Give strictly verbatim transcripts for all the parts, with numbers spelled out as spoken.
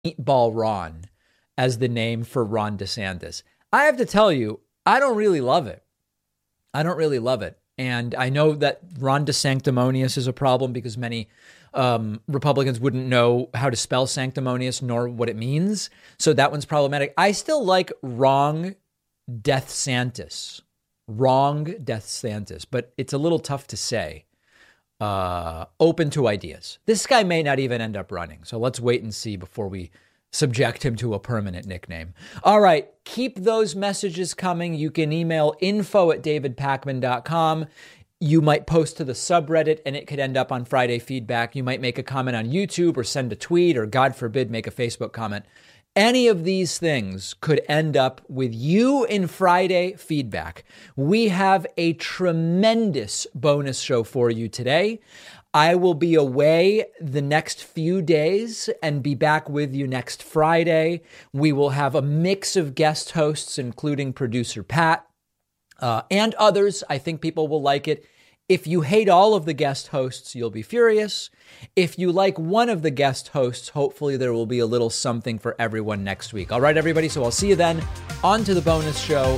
Meatball Ron as the name for Ron DeSantis. I have to tell you, I don't really love it. I don't really love it. And I know that Ron DeSanctimonious is a problem because many um, Republicans wouldn't know how to spell sanctimonious nor what it means. So that one's problematic. I still like Wrong Death Santis. Wrong Death Santis. But it's a little tough to say. Uh, open to ideas. This guy may not even end up running. So let's wait and see before we subject him to a permanent nickname. All right. Keep those messages coming. You can email info at david pakman dot com. You might post to the subreddit and it could end up on Friday Feedback. You might make a comment on YouTube or send a tweet or, God forbid, make a Facebook comment. Any of these things could end up with you in Friday Feedback. We have a tremendous bonus show for you today. I will be away the next few days and be back with you next Friday. We will have a mix of guest hosts, including producer Pat uh, and others. I think people will like it. If you hate all of the guest hosts, you'll be furious. If you like one of the guest hosts, hopefully there will be a little something for everyone next week. All right, everybody. So I'll see you then. On to the bonus show.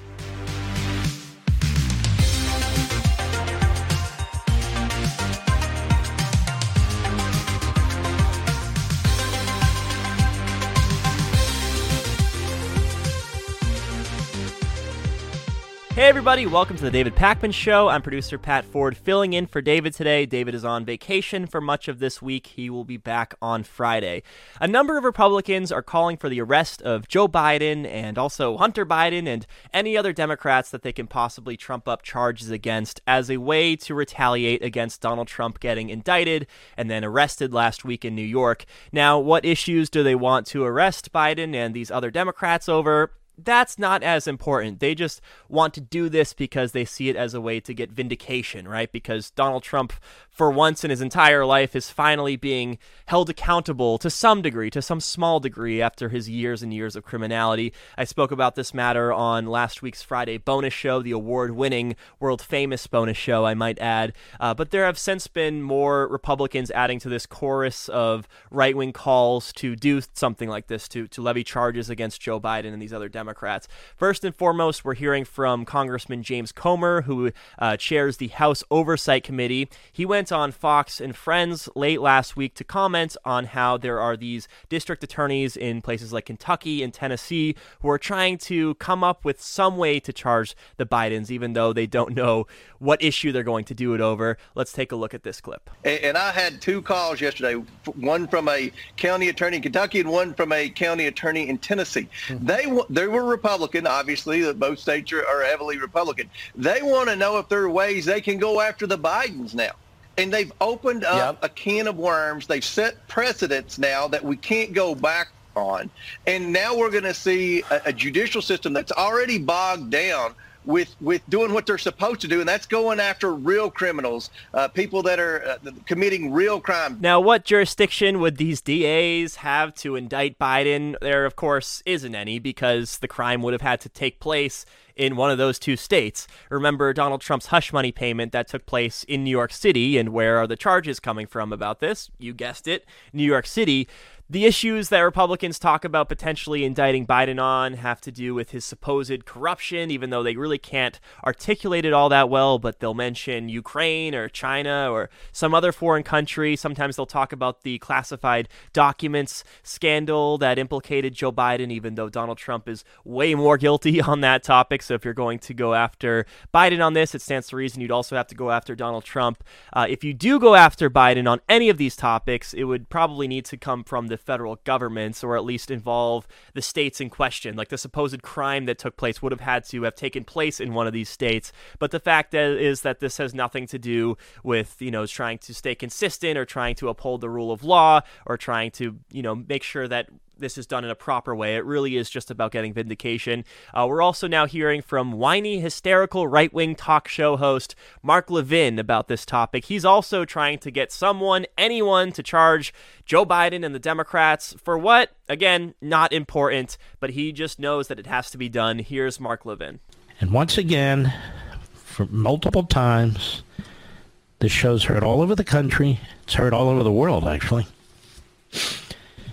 Hey everybody, welcome to the David Pakman Show. I'm producer Pat Ford filling in for David today. David is on vacation for much of this week. He will be back on Friday. A number of Republicans are calling for the arrest of Joe Biden and also Hunter Biden and any other Democrats that they can possibly trump up charges against as a way to retaliate against Donald Trump getting indicted and then arrested last week in New York. Now, what issues do they want to arrest Biden and these other Democrats over? That's not as important. They just want to do this because they see it as a way to get vindication, right? Because Donald Trump, for once in his entire life, is finally being held accountable to some degree, to some small degree, after his years and years of criminality. I spoke about this matter on last week's Friday bonus show, the award-winning, world-famous bonus show, I might add. Uh, but there have since been more Republicans adding to this chorus of right-wing calls to do something like this, to, to levy charges against Joe Biden and these other Democrats. Democrats. First and foremost, we're hearing from Congressman James Comer, who uh, chairs the House Oversight Committee. He went on Fox and Friends late last week to comment on how there are these district attorneys in places like Kentucky and Tennessee who are trying to come up with some way to charge the Bidens, even though they don't know what issue they're going to do it over. Let's take a look at this clip. And I had two calls yesterday, one from a county attorney in Kentucky and one from a county attorney in Tennessee. Mm-hmm. They they were Republican, obviously. Both states are, are heavily Republican. They want to know if there are ways they can go after the Bidens now. And they've opened up yep. a can of worms. They've set precedents now that we can't go back on. And now we're going to see a, a judicial system that's already bogged down with with doing what they're supposed to do, and that's going after real criminals, uh, people that are uh, committing real crime. Now, what jurisdiction would these D As have to indict Biden? There, of course, isn't any, because the crime would have had to take place in one of those two states. Remember Donald Trump's hush money payment that took place in New York City, and where are the charges coming from about this? You guessed it, New York City. The issues that Republicans talk about potentially indicting Biden on have to do with his supposed corruption, even though they really can't articulate it all that well, but they'll mention Ukraine or China or some other foreign country. Sometimes they'll talk about the classified documents scandal that implicated Joe Biden, even though Donald Trump is way more guilty on that topic. So if you're going to go after Biden on this, it stands to reason you'd also have to go after Donald Trump. Uh, if you do go after Biden on any of these topics, it would probably need to come from the federal governments, or at least involve the states in question. Like the supposed crime that took place would have had to have taken place in one of these states. But the fact is that this has nothing to do with, you know, trying to stay consistent or trying to uphold the rule of law or trying to, you know, make sure that this is done in a proper way. It really is just about getting vindication. Uh, we're also now hearing from whiny, hysterical, right-wing talk show host Mark Levin about this topic. He's also trying to get someone, anyone, to charge Joe Biden and the Democrats for what? Again, not important, but he just knows that it has to be done. Here's Mark Levin. And once again, for multiple times, this show's heard all over the country. It's heard all over the world, actually.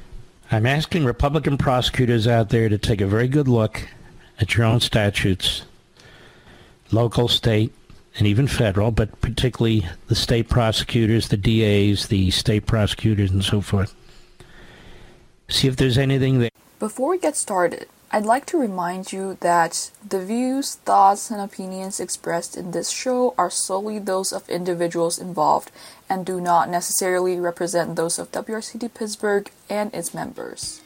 I'm asking Republican prosecutors out there to take a very good look at your own statutes, local, state, and even federal, but particularly the state prosecutors, the D As, the state prosecutors, and so forth. See if there's anything there. Before we get started, I'd like to remind you that the views, thoughts, and opinions expressed in this show are solely those of individuals involved and do not necessarily represent those of W R C T Pittsburgh and its members.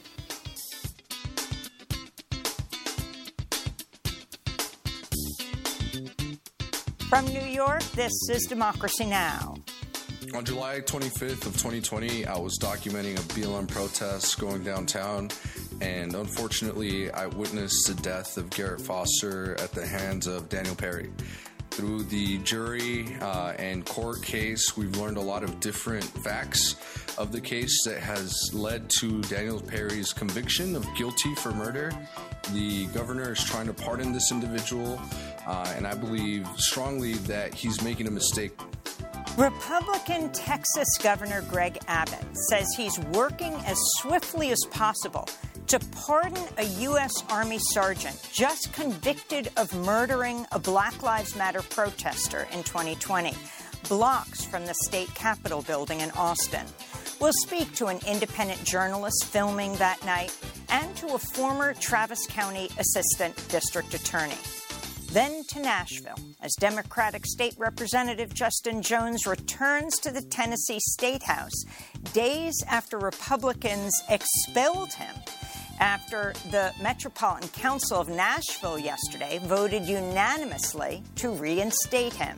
From New York, this is Democracy Now! On July twenty-fifth of twenty twenty, I was documenting a B L M protest going downtown, and unfortunately, I witnessed the death of Garrett Foster at the hands of Daniel Perry. Through the jury uh, and court case, we've learned a lot of different facts of the case that has led to Daniel Perry's conviction of guilty for murder. The governor is trying to pardon this individual, uh, and I believe strongly that he's making a mistake. Republican Texas Governor Greg Abbott says he's working as swiftly as possible to pardon a U S Army sergeant just convicted of murdering a Black Lives Matter protester in twenty twenty, blocks from the state capitol building in Austin. We'll speak to an independent journalist filming that night and to a former Travis County Assistant District Attorney. Then to Nashville, as Democratic State Representative Justin Jones returns to the Tennessee State House days after Republicans expelled him after the Metropolitan Council of Nashville yesterday voted unanimously to reinstate him.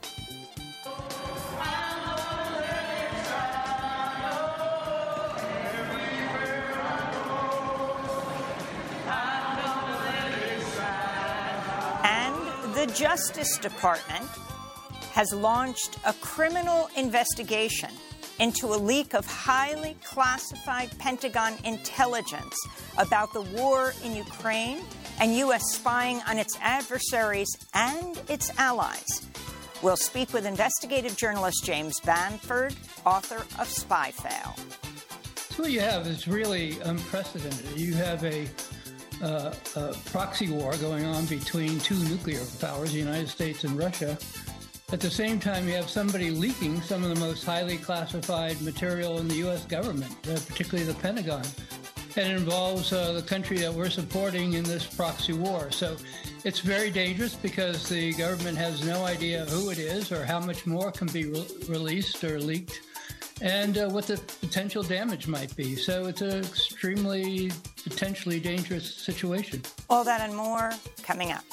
The Justice Department has launched a criminal investigation into a leak of highly classified Pentagon intelligence about the war in Ukraine and U S spying on its adversaries and its allies. We'll speak with investigative journalist James Bamford, author of Spyfail. So what you have is really unprecedented. You have a Uh, a proxy war going on between two nuclear powers, the United States and Russia. At the same time, you have somebody leaking some of the most highly classified material in the U S government, uh, particularly the Pentagon. And it involves uh, the country that we're supporting in this proxy war. So it's very dangerous because the government has no idea who it is or how much more can be re- released or leaked, and uh, what the potential damage might be. So it's an extremely, potentially dangerous situation. All that and more coming up.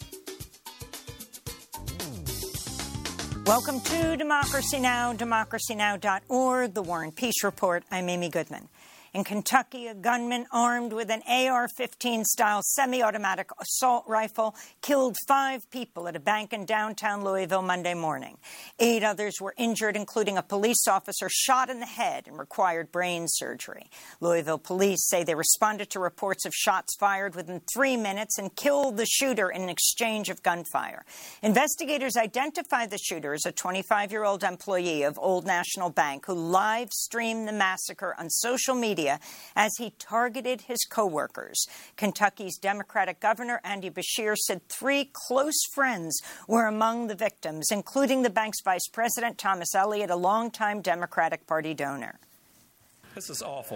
Welcome to Democracy Now!, democracy now dot org, The War and Peace Report. I'm Amy Goodman. In Kentucky, a gunman armed with an A R fifteen style semi-automatic assault rifle killed five people at a bank in downtown Louisville Monday morning. Eight others were injured, including a police officer shot in the head and required brain surgery. Louisville police say they responded to reports of shots fired within three minutes and killed the shooter in an exchange of gunfire. Investigators identified the shooter as a twenty-five-year-old employee of Old National Bank who live-streamed the massacre on social media as he targeted his co-workers. Kentucky's Democratic Governor Andy Beshear said three close friends were among the victims, including the bank's vice president, Thomas Elliott, a longtime Democratic Party donor. This is awful.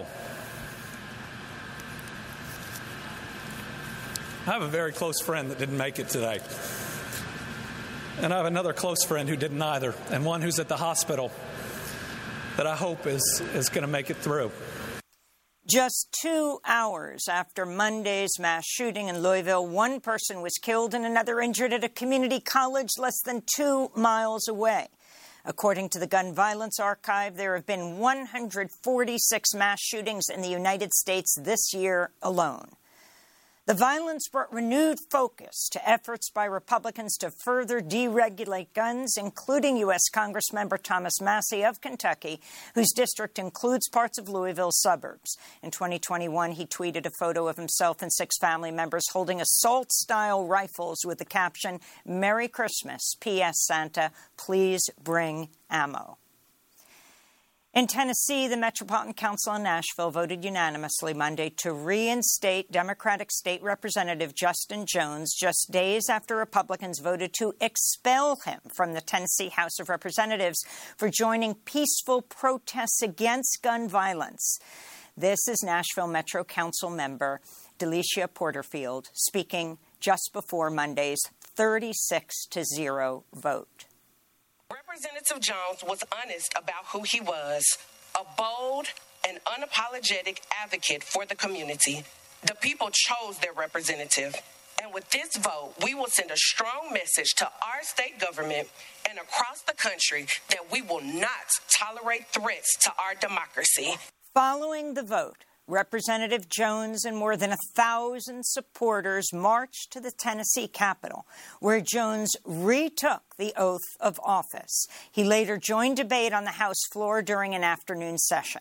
I have a very close friend that didn't make it today. And I have another close friend who didn't either, and one who's at the hospital that I hope is, is going to make it through. Just two hours after Monday's mass shooting in Louisville, one person was killed and another injured at a community college less than two miles away. According to the Gun Violence Archive, there have been one hundred forty-six mass shootings in the United States this year alone. The violence brought renewed focus to efforts by Republicans to further deregulate guns, including U S Congressmember Thomas Massie of Kentucky, whose district includes parts of Louisville's suburbs. In twenty twenty-one, he tweeted a photo of himself and six family members holding assault-style rifles with the caption, "Merry Christmas, P S Santa, please bring ammo." In Tennessee, the Metropolitan Council in Nashville voted unanimously Monday to reinstate Democratic State Representative Justin Jones just days after Republicans voted to expel him from the Tennessee House of Representatives for joining peaceful protests against gun violence. This is Nashville Metro Council member Delicia Porterfield speaking just before Monday's thirty-six to zero vote. Representative Jones was honest about who he was, a bold and unapologetic advocate for the community. The people chose their representative, and with this vote, we will send a strong message to our state government and across the country that we will not tolerate threats to our democracy. Following the vote, Representative Jones and more than a thousand supporters marched to the Tennessee Capitol, where Jones retook the oath of office. He later joined debate on the House floor during an afternoon session.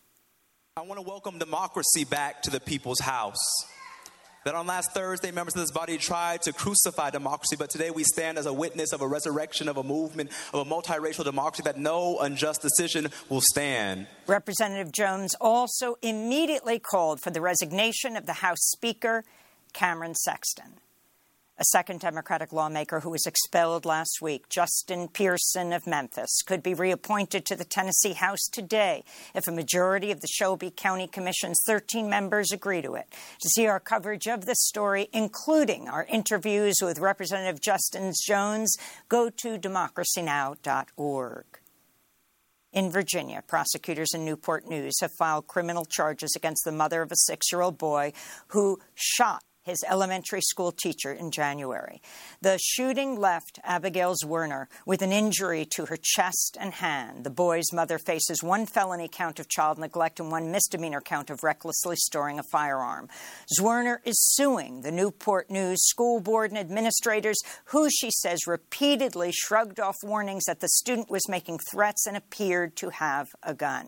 I want to welcome democracy back to the people's house. That on last Thursday, members of this body tried to crucify democracy, but today we stand as a witness of a resurrection of a movement of a multiracial democracy that no unjust decision will stand. Representative Jones also immediately called for the resignation of the House Speaker, Cameron Sexton. A second Democratic lawmaker who was expelled last week, Justin Pearson of Memphis, could be reappointed to the Tennessee House today if a majority of the Shelby County Commission's thirteen members agree to it. To see our coverage of this story, including our interviews with Representative Justin Jones, go to democracy now dot org. In Virginia, prosecutors in Newport News have filed criminal charges against the mother of a six-year-old boy who shot his elementary school teacher in January. The shooting left Abigail Zwerner with an injury to her chest and hand. The boy's mother faces one felony count of child neglect and one misdemeanor count of recklessly storing a firearm. Zwerner is suing the Newport News School Board and administrators, who she says repeatedly shrugged off warnings that the student was making threats and appeared to have a gun.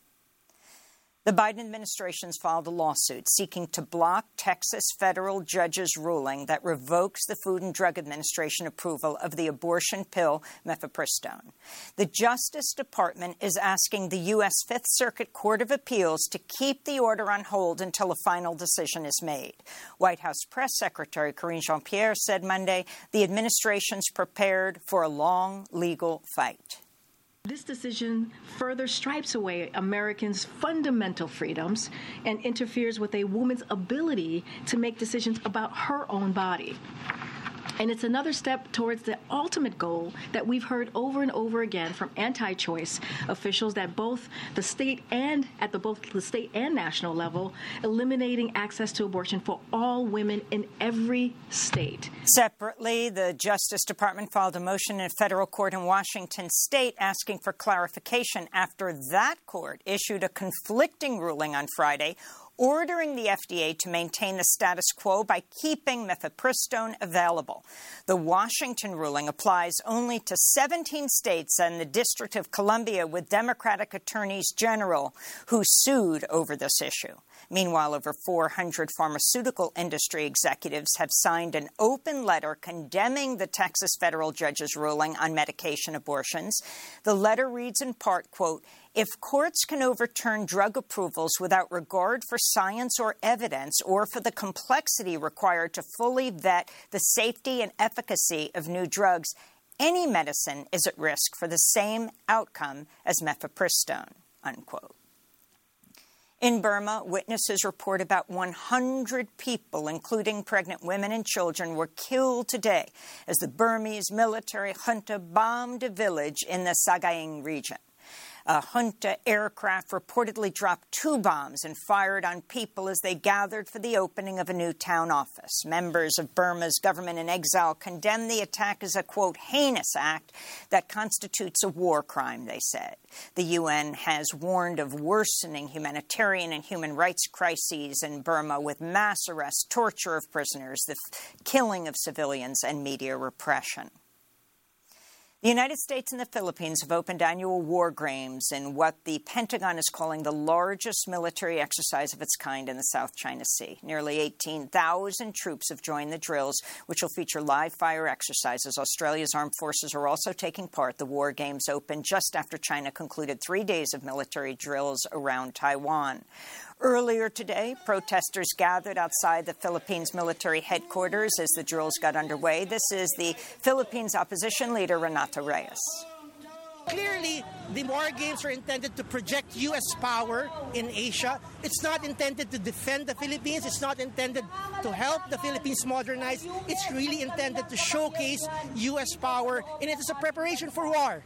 The Biden administration's filed a lawsuit seeking to block Texas federal judge's ruling that revokes the Food and Drug Administration approval of the abortion pill mifepristone. The Justice Department is asking the U S Fifth Circuit Court of Appeals to keep the order on hold until a final decision is made. White House Press Secretary Karine Jean-Pierre said Monday the administration's prepared for a long legal fight. This decision further stripes away Americans' fundamental freedoms and interferes with a woman's ability to make decisions about her own body. And it's another step towards the ultimate goal that we've heard over and over again from anti-choice officials, that both the state and at the both the state and national level, eliminating access to abortion for all women in every state. Separately, the Justice Department filed a motion in a federal court in Washington state asking for clarification after that court issued a conflicting ruling on Friday, ordering the F D A to maintain the status quo by keeping mifepristone available. The Washington ruling applies only to seventeen states and the District of Columbia, with Democratic attorneys general who sued over this issue. Meanwhile, over four hundred pharmaceutical industry executives have signed an open letter condemning the Texas federal judge's ruling on medication abortions. The letter reads in part, quote, "If courts can overturn drug approvals without regard for science or evidence, or for the complexity required to fully vet the safety and efficacy of new drugs, any medicine is at risk for the same outcome as mifepristone," unquote. In Burma, witnesses report about one hundred people, including pregnant women and children, were killed today as the Burmese military junta bombed a village in the Sagaing region. A junta aircraft reportedly dropped two bombs and fired on people as they gathered for the opening of a new town office. Members of Burma's government in exile condemned the attack as a, quote, heinous act that constitutes a war crime, they said. The U N has warned of worsening humanitarian and human rights crises in Burma, with mass arrests, torture of prisoners, the killing of civilians, and media repression. The United States and the Philippines have opened annual war games in what the Pentagon is calling the largest military exercise of its kind in the South China Sea. Nearly eighteen thousand troops have joined the drills, which will feature live-fire exercises. Australia's armed forces are also taking part. The war games opened just after China concluded three days of military drills around Taiwan. Earlier today, protesters gathered outside the Philippines military headquarters as the drills got underway. This is the Philippines opposition leader, Renato Reyes. Clearly, the war games are intended to project U S power in Asia. It's not intended to defend the Philippines. It's not intended to help the Philippines modernize. It's really intended to showcase U S power, and it is a preparation for war.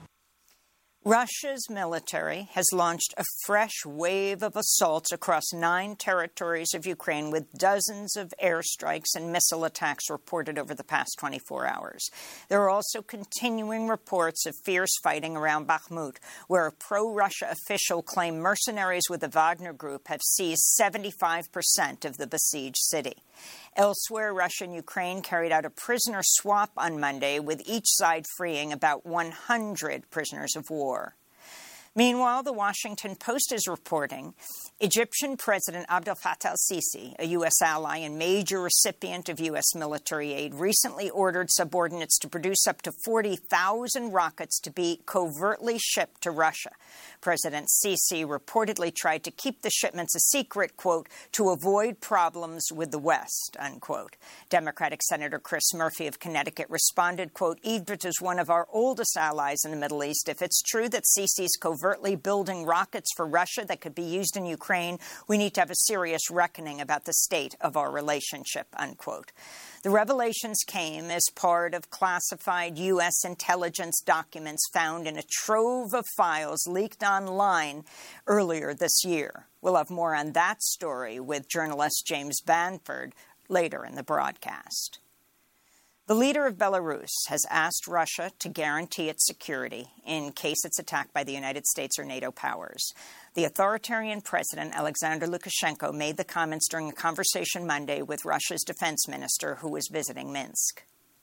Russia's military has launched a fresh wave of assaults across nine territories of Ukraine, with dozens of airstrikes and missile attacks reported over the past twenty-four hours. There are also continuing reports of fierce fighting around Bakhmut, where a pro-Russia official claimed mercenaries with the Wagner Group have seized seventy-five percent of the besieged city. Elsewhere, Russia and Ukraine carried out a prisoner swap on Monday, with each side freeing about one hundred prisoners of war. Meanwhile, the Washington Post is reporting Egyptian President Abdel Fattah al-Sisi, a U S ally and major recipient of U S military aid, recently ordered subordinates to produce up to forty thousand rockets to be covertly shipped to Russia. President Sisi reportedly tried to keep the shipments a secret, quote, to avoid problems with the West, unquote. Democratic Senator Chris Murphy of Connecticut responded, quote, Egypt is one of our oldest allies in the Middle East. If it's true that Sisi's covertly building rockets for Russia that could be used in Ukraine, we need to have a serious reckoning about the state of our relationship, unquote. The revelations came as part of classified U S intelligence documents found in a trove of files leaked online earlier this year. We'll have more on that story with journalist James Banford later in the broadcast. The leader of Belarus has asked Russia to guarantee its security in case it's attacked by the United States or NATO powers. The authoritarian president, Alexander Lukashenko, made the comments during a conversation Monday with Russia's defense minister, who was visiting Minsk.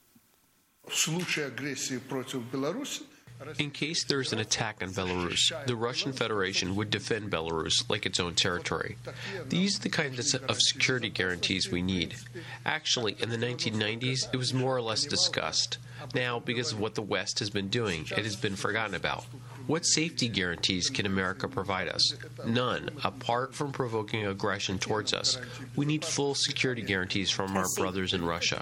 In case there is an attack on Belarus, the Russian Federation would defend Belarus like its own territory. These are the kinds of security guarantees we need. Actually, in the nineteen nineties, it was more or less discussed. Now, because of what the West has been doing, it has been forgotten about. What safety guarantees can America provide us? None, apart from provoking aggression towards us. We need full security guarantees from our brothers in Russia.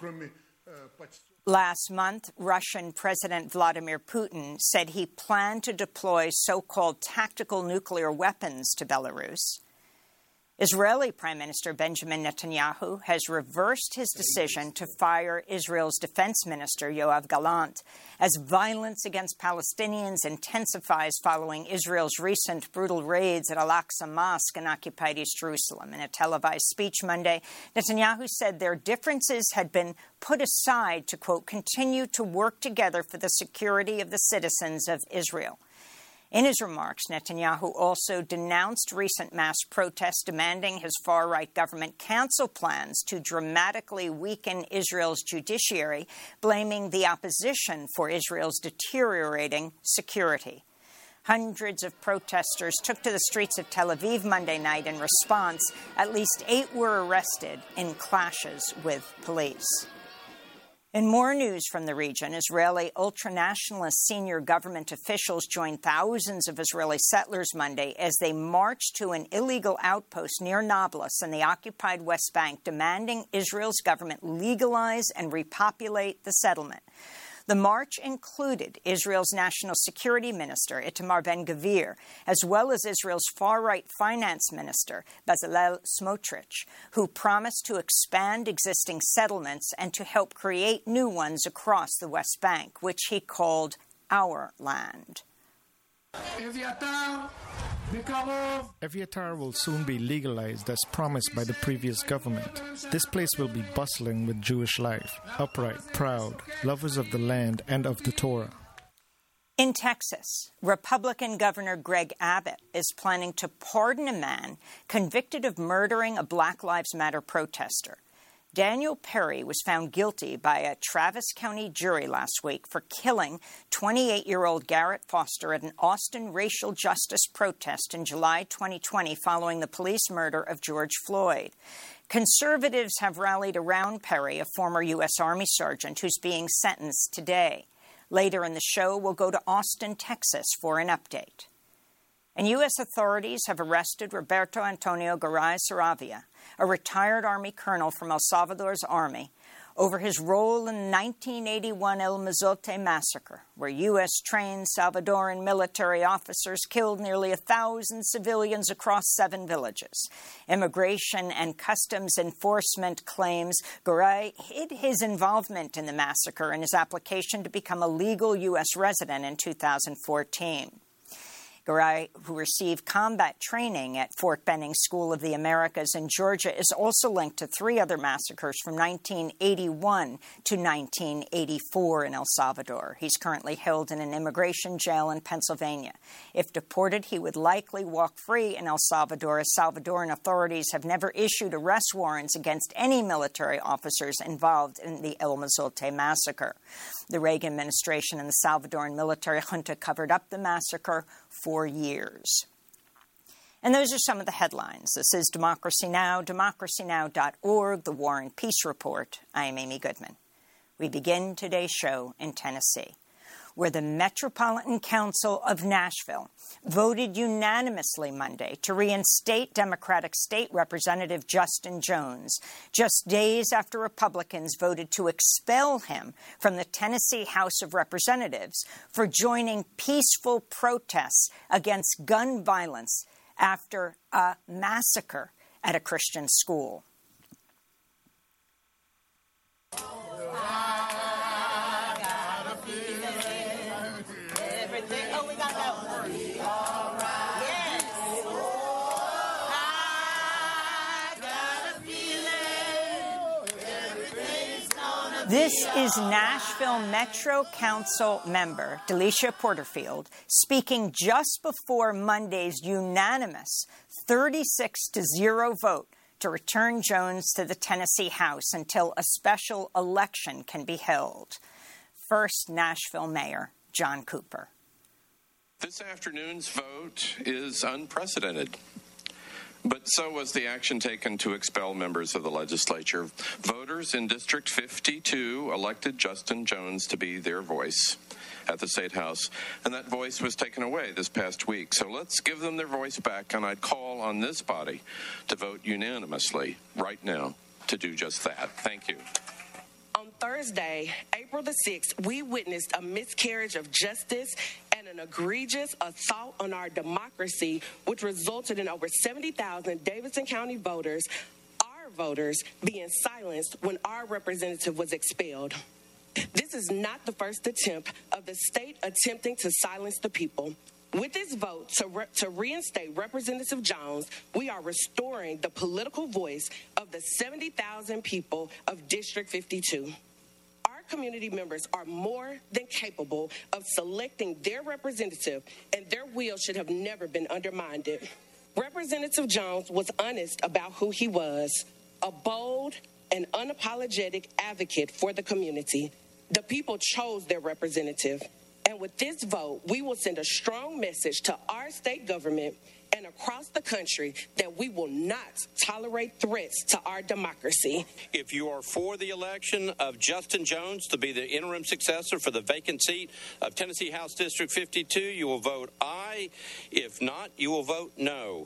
Last month, Russian President Vladimir Putin said he planned to deploy so-called tactical nuclear weapons to Belarus. Israeli Prime Minister Benjamin Netanyahu has reversed his decision to fire Israel's defense minister, Yoav Gallant, as violence against Palestinians intensifies following Israel's recent brutal raids at Al-Aqsa Mosque in occupied East Jerusalem. In a televised speech Monday, Netanyahu said their differences had been put aside to, quote, continue to work together for the security of the citizens of Israel. In his remarks, Netanyahu also denounced recent mass protests demanding his far-right government cancel plans to dramatically weaken Israel's judiciary, blaming the opposition for Israel's deteriorating security. Hundreds of protesters took to the streets of Tel Aviv Monday night in response. At least eight were arrested in clashes with police. In more news from the region, Israeli ultranationalist senior government officials joined thousands of Israeli settlers Monday as they marched to an illegal outpost near Nablus in the occupied West Bank, demanding Israel's government legalize and repopulate the settlement. The march included Israel's National Security Minister, Itamar Ben-Gvir, as well as Israel's far-right finance minister, Bezalel Smotrich, who promised to expand existing settlements and to help create new ones across the West Bank, which he called our land. Eviatar will soon be legalized as promised by the previous government. This place will be bustling with Jewish life, upright, proud, lovers of the land and of the Torah. In Texas, Republican Governor Greg Abbott is planning to pardon a man convicted of murdering a Black Lives Matter protester. Daniel Perry was found guilty by a Travis County jury last week for killing twenty-eight-year-old Garrett Foster at an Austin racial justice protest in July twenty twenty following the police murder of George Floyd. Conservatives have rallied around Perry, a former U S Army sergeant who's being sentenced today. Later in the show, we'll go to Austin, Texas for an update. And U S authorities have arrested Roberto Antonio Garay Saravia, a retired Army colonel from El Salvador's army, over his role in the nineteen eighty-one El Mozote massacre, where U S-trained Salvadoran military officers killed nearly a thousand civilians across seven villages. Immigration and Customs Enforcement claims Garay hid his involvement in the massacre in his application to become a legal U S resident in two thousand fourteen. Garay, who received combat training at Fort Benning School of the Americas in Georgia, is also linked to three other massacres from nineteen eighty-one to nineteen eighty-four in El Salvador. He's currently held in an immigration jail in Pennsylvania. If deported, he would likely walk free in El Salvador, as Salvadoran authorities have never issued arrest warrants against any military officers involved in the El Mozote massacre. The Reagan administration and the Salvadoran military junta covered up the massacre for years. And those are some of the headlines. This is Democracy Now!, democracy now dot org, The War and Peace Report. I am Amy Goodman. We begin today's show in Tennessee, where the Metropolitan Council of Nashville voted unanimously Monday to reinstate Democratic State Representative Justin Jones, just days after Republicans voted to expel him from the Tennessee House of Representatives for joining peaceful protests against gun violence after a massacre at a Christian school. This is Nashville Metro Council member Delisha Porterfield speaking just before Monday's unanimous thirty-six to zero vote to return Jones to the Tennessee House until a special election can be held. First, Nashville Mayor John Cooper. This afternoon's vote is unprecedented. But so was the action taken to expel members of the legislature. Voters in District fifty-two elected Justin Jones to be their voice at the State House, and that voice was taken away this past week. So let's give them their voice back, and I'd call on this body to vote unanimously right now to do just that. Thank you. On Thursday, April the sixth, we witnessed a miscarriage of justice and an egregious assault on our democracy, which resulted in over seventy thousand Davidson County voters, our voters, being silenced when our representative was expelled. This is not the first attempt of the state attempting to silence the people. With this vote to, re- to reinstate Representative Jones, we are restoring the political voice of the seventy thousand people of District fifty-two. Our community members are more than capable of selecting their representative, and their will should have never been undermined. Representative Jones was honest about who he was, a bold and unapologetic advocate for the community. The people chose their representative. And with this vote, we will send a strong message to our state government and across the country that we will not tolerate threats to our democracy. If you are for the election of Justin Jones to be the interim successor for the vacant seat of Tennessee House District fifty-two, you will vote aye. If not, you will vote no.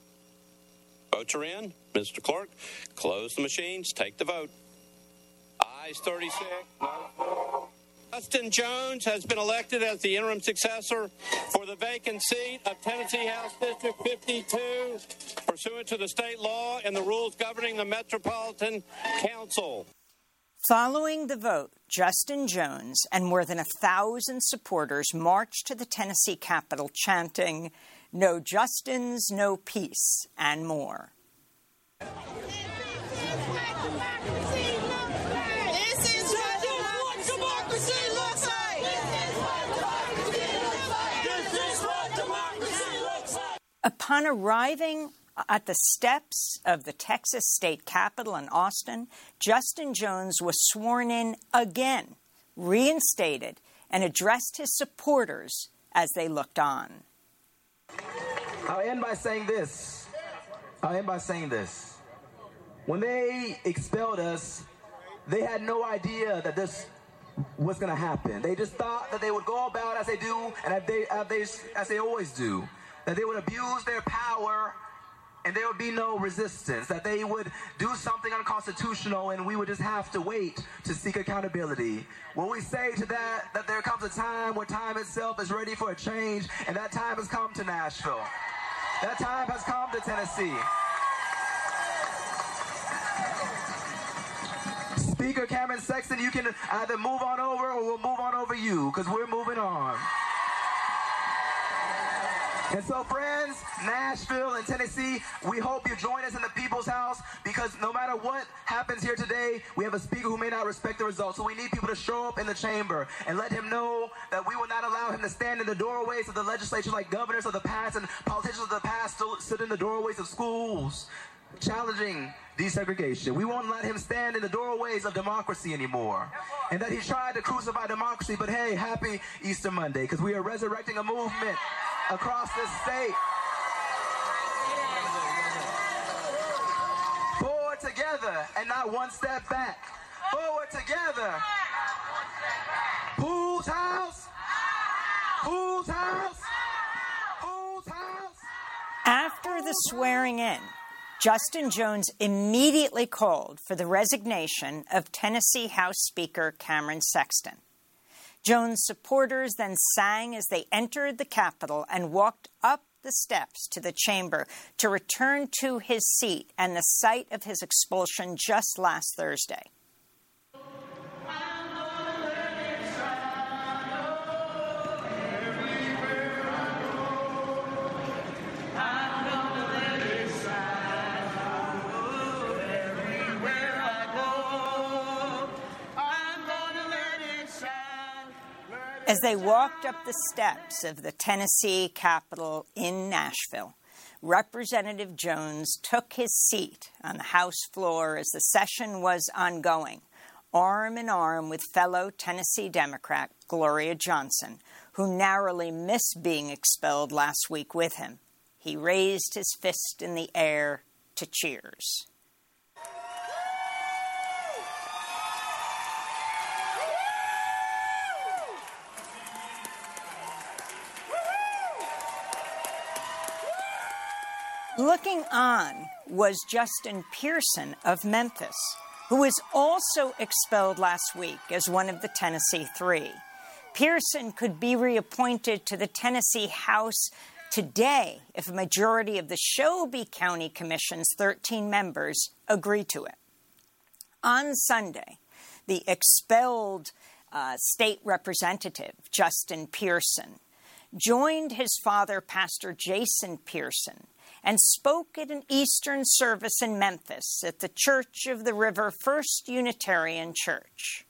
Votes are in. Mister Clerk, close the machines. Take the vote. Ayes thirty-six. No. Justin Jones has been elected as the interim successor for the vacant seat of Tennessee House District fifty-two, pursuant to the state law and the rules governing the Metropolitan Council. Following the vote, Justin Jones and more than a thousand supporters marched to the Tennessee Capitol chanting, "No Justins, no peace," and more. Upon arriving At the steps of the Texas state capitol in Austin, Justin Jones was sworn in again, reinstated, and addressed his supporters as they looked on. I'll end by saying this. I'll end by saying this. When they expelled us, they had no idea that this was going to happen. They just thought that they would go about as they do and as they, as they, as they always do, that they would abuse their power and there would be no resistance, that they would do something unconstitutional and we would just have to wait to seek accountability. When we say to that, that there comes a time where time itself is ready for a change, and that time has come to Nashville. That time has come to Tennessee. Speaker Cameron Sexton, you can either move on over or we'll move on over you, because we're moving on. And so, friends, Nashville and Tennessee, we hope you join us in the People's House, because no matter what happens here today, we have a speaker who may not respect the results. So we need people to show up in the chamber and let him know that we will not allow him to stand in the doorways of the legislature like governors of the past and politicians of the past still sit in the doorways of schools, challenging desegregation. We won't let him stand in the doorways of democracy anymore. And that he tried to crucify democracy, but hey, happy Easter Monday, because we are resurrecting a movement across this state. Forward together and not one step back. Forward together. Whose house? Whose house? Whose house? After the swearing in, Justin Jones immediately called for the resignation of Tennessee House Speaker Cameron Sexton. Jones' supporters then sang as they entered the Capitol and walked up the steps to the chamber to return to his seat and the site of his expulsion just last Thursday. As they walked up the steps of the Tennessee Capitol in Nashville, Representative Jones took his seat on the House floor as the session was ongoing, arm in arm with fellow Tennessee Democrat Gloria Johnson, who narrowly missed being expelled last week with him. He raised his fist in the air to cheers. Looking on was Justin Pearson of Memphis, who was also expelled last week as one of the Tennessee Three. Pearson could be reappointed to the Tennessee House today if a majority of the Shelby County Commission's thirteen members agree to it. On Sunday, the expelled uh, state representative, Justin Pearson, joined his father, Pastor Jason Pearson, and spoke at an Eastern service in Memphis at the Church of the River First Unitarian Church.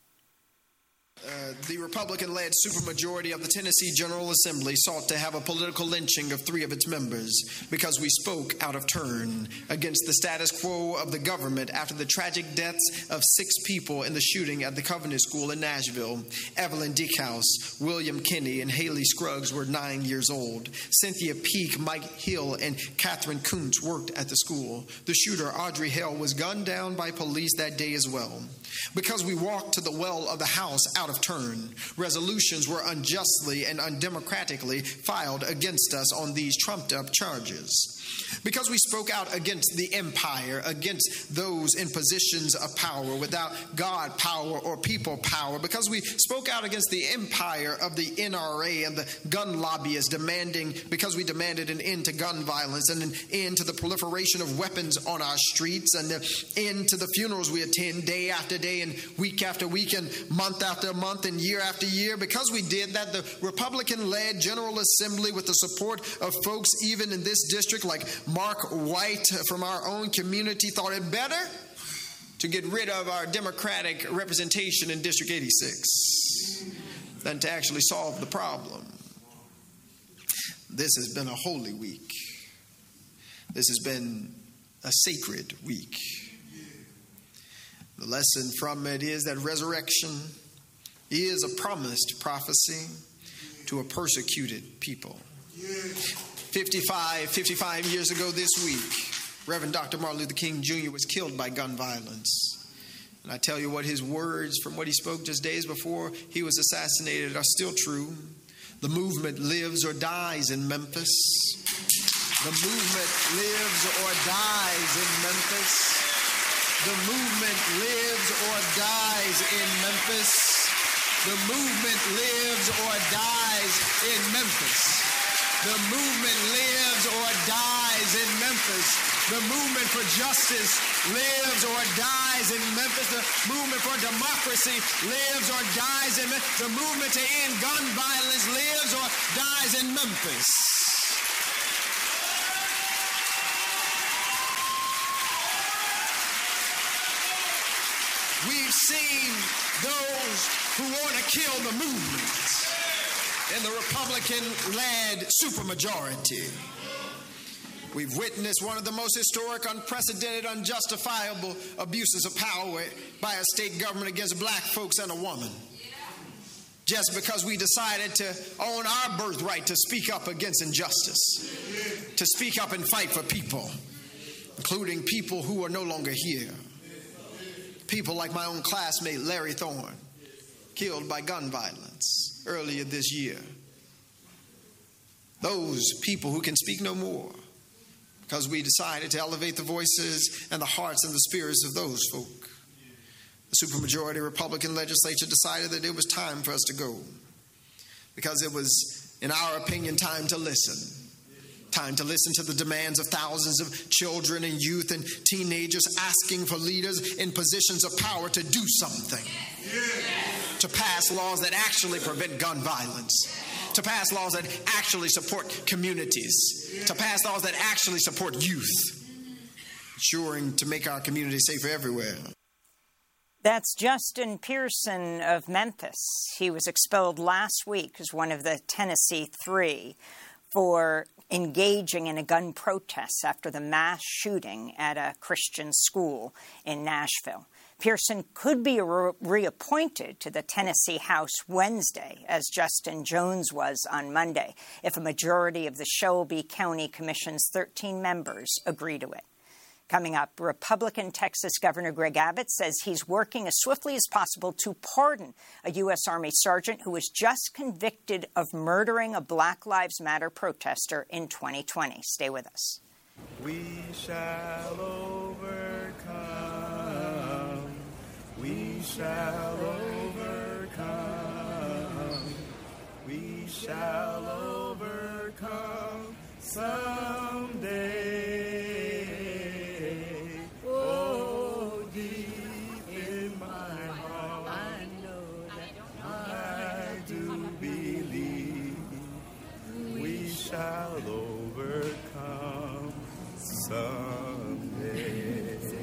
Uh, the Republican-led supermajority of the Tennessee General Assembly sought to have a political lynching of three of its members because we spoke out of turn against the status quo of the government after the tragic deaths of six people in the shooting at the Covenant School in Nashville. Evelyn Dickhouse, William Kinney, and Haley Scruggs were nine years old. Cynthia Peake, Mike Hill, and Catherine Kuntz worked at the school. The shooter, Audrey Hale, was gunned down by police that day as well. Because we walked to the well of the House out of turn, resolutions were unjustly and undemocratically filed against us on these trumped-up charges. Because we spoke out against the empire, against those in positions of power without God power or people power, because we spoke out against the empire of the N R A and the gun lobbyists demanding, because we demanded an end to gun violence and an end to the proliferation of weapons on our streets and an end to the funerals we attend day after day and week after week and month after month and year after year. Because we did that, the Republican-led General Assembly, with the support of folks even in this district like Mark White from our own community, thought it better to get rid of our Democratic representation in District eighty-six than to actually solve the problem. This has been a holy week. This has been a sacred week. The lesson from it is that resurrection is a promised prophecy to a persecuted people. fifty-five, fifty-five years ago this week, Reverend Doctor Martin Luther King Junior was killed by gun violence. And I tell you what, his words from what he spoke just days before he was assassinated are still true. The movement lives or dies in Memphis. The movement lives or dies in Memphis. The movement lives or dies in Memphis. The movement lives or dies in Memphis. The movement lives or dies in Memphis. The movement for justice lives or dies in Memphis. The movement for democracy lives or dies in Memphis. The movement to end gun violence lives or dies in Memphis. We've seen those who want to kill the movement in the Republican-led supermajority. We've witnessed one of the most historic, unprecedented, unjustifiable abuses of power by a state government against black folks and a woman. Just because we decided to own our birthright to speak up against injustice, to speak up and fight for people, including people who are no longer here. People like my own classmate, Larry Thorne, killed by gun violence earlier this year. Those people who can speak no more because we decided to elevate the voices and the hearts and the spirits of those folk. The supermajority Republican legislature decided that it was time for us to go because it was, in our opinion, time to listen. Time to listen to the demands of thousands of children and youth and teenagers asking for leaders in positions of power to do something. To pass laws that actually prevent gun violence. To pass laws that actually support communities. To pass laws that actually support youth. Ensuring to make our community safer everywhere. That's Justin Pearson of Memphis. He was expelled last week as one of the Tennessee Three for engaging in a gun protest after the mass shooting at a Christian school in Nashville. Pearson could be re- reappointed to the Tennessee House Wednesday, as Justin Jones was on Monday, if a majority of the Shelby County Commission's thirteen members agree to it. Coming up, Republican Texas Governor Greg Abbott says he's working as swiftly as possible to pardon a U S Army sergeant who was just convicted of murdering a Black Lives Matter protester in twenty twenty. Stay with us. We shall overcome. We shall overcome. We shall overcome someday. Shall overcome someday.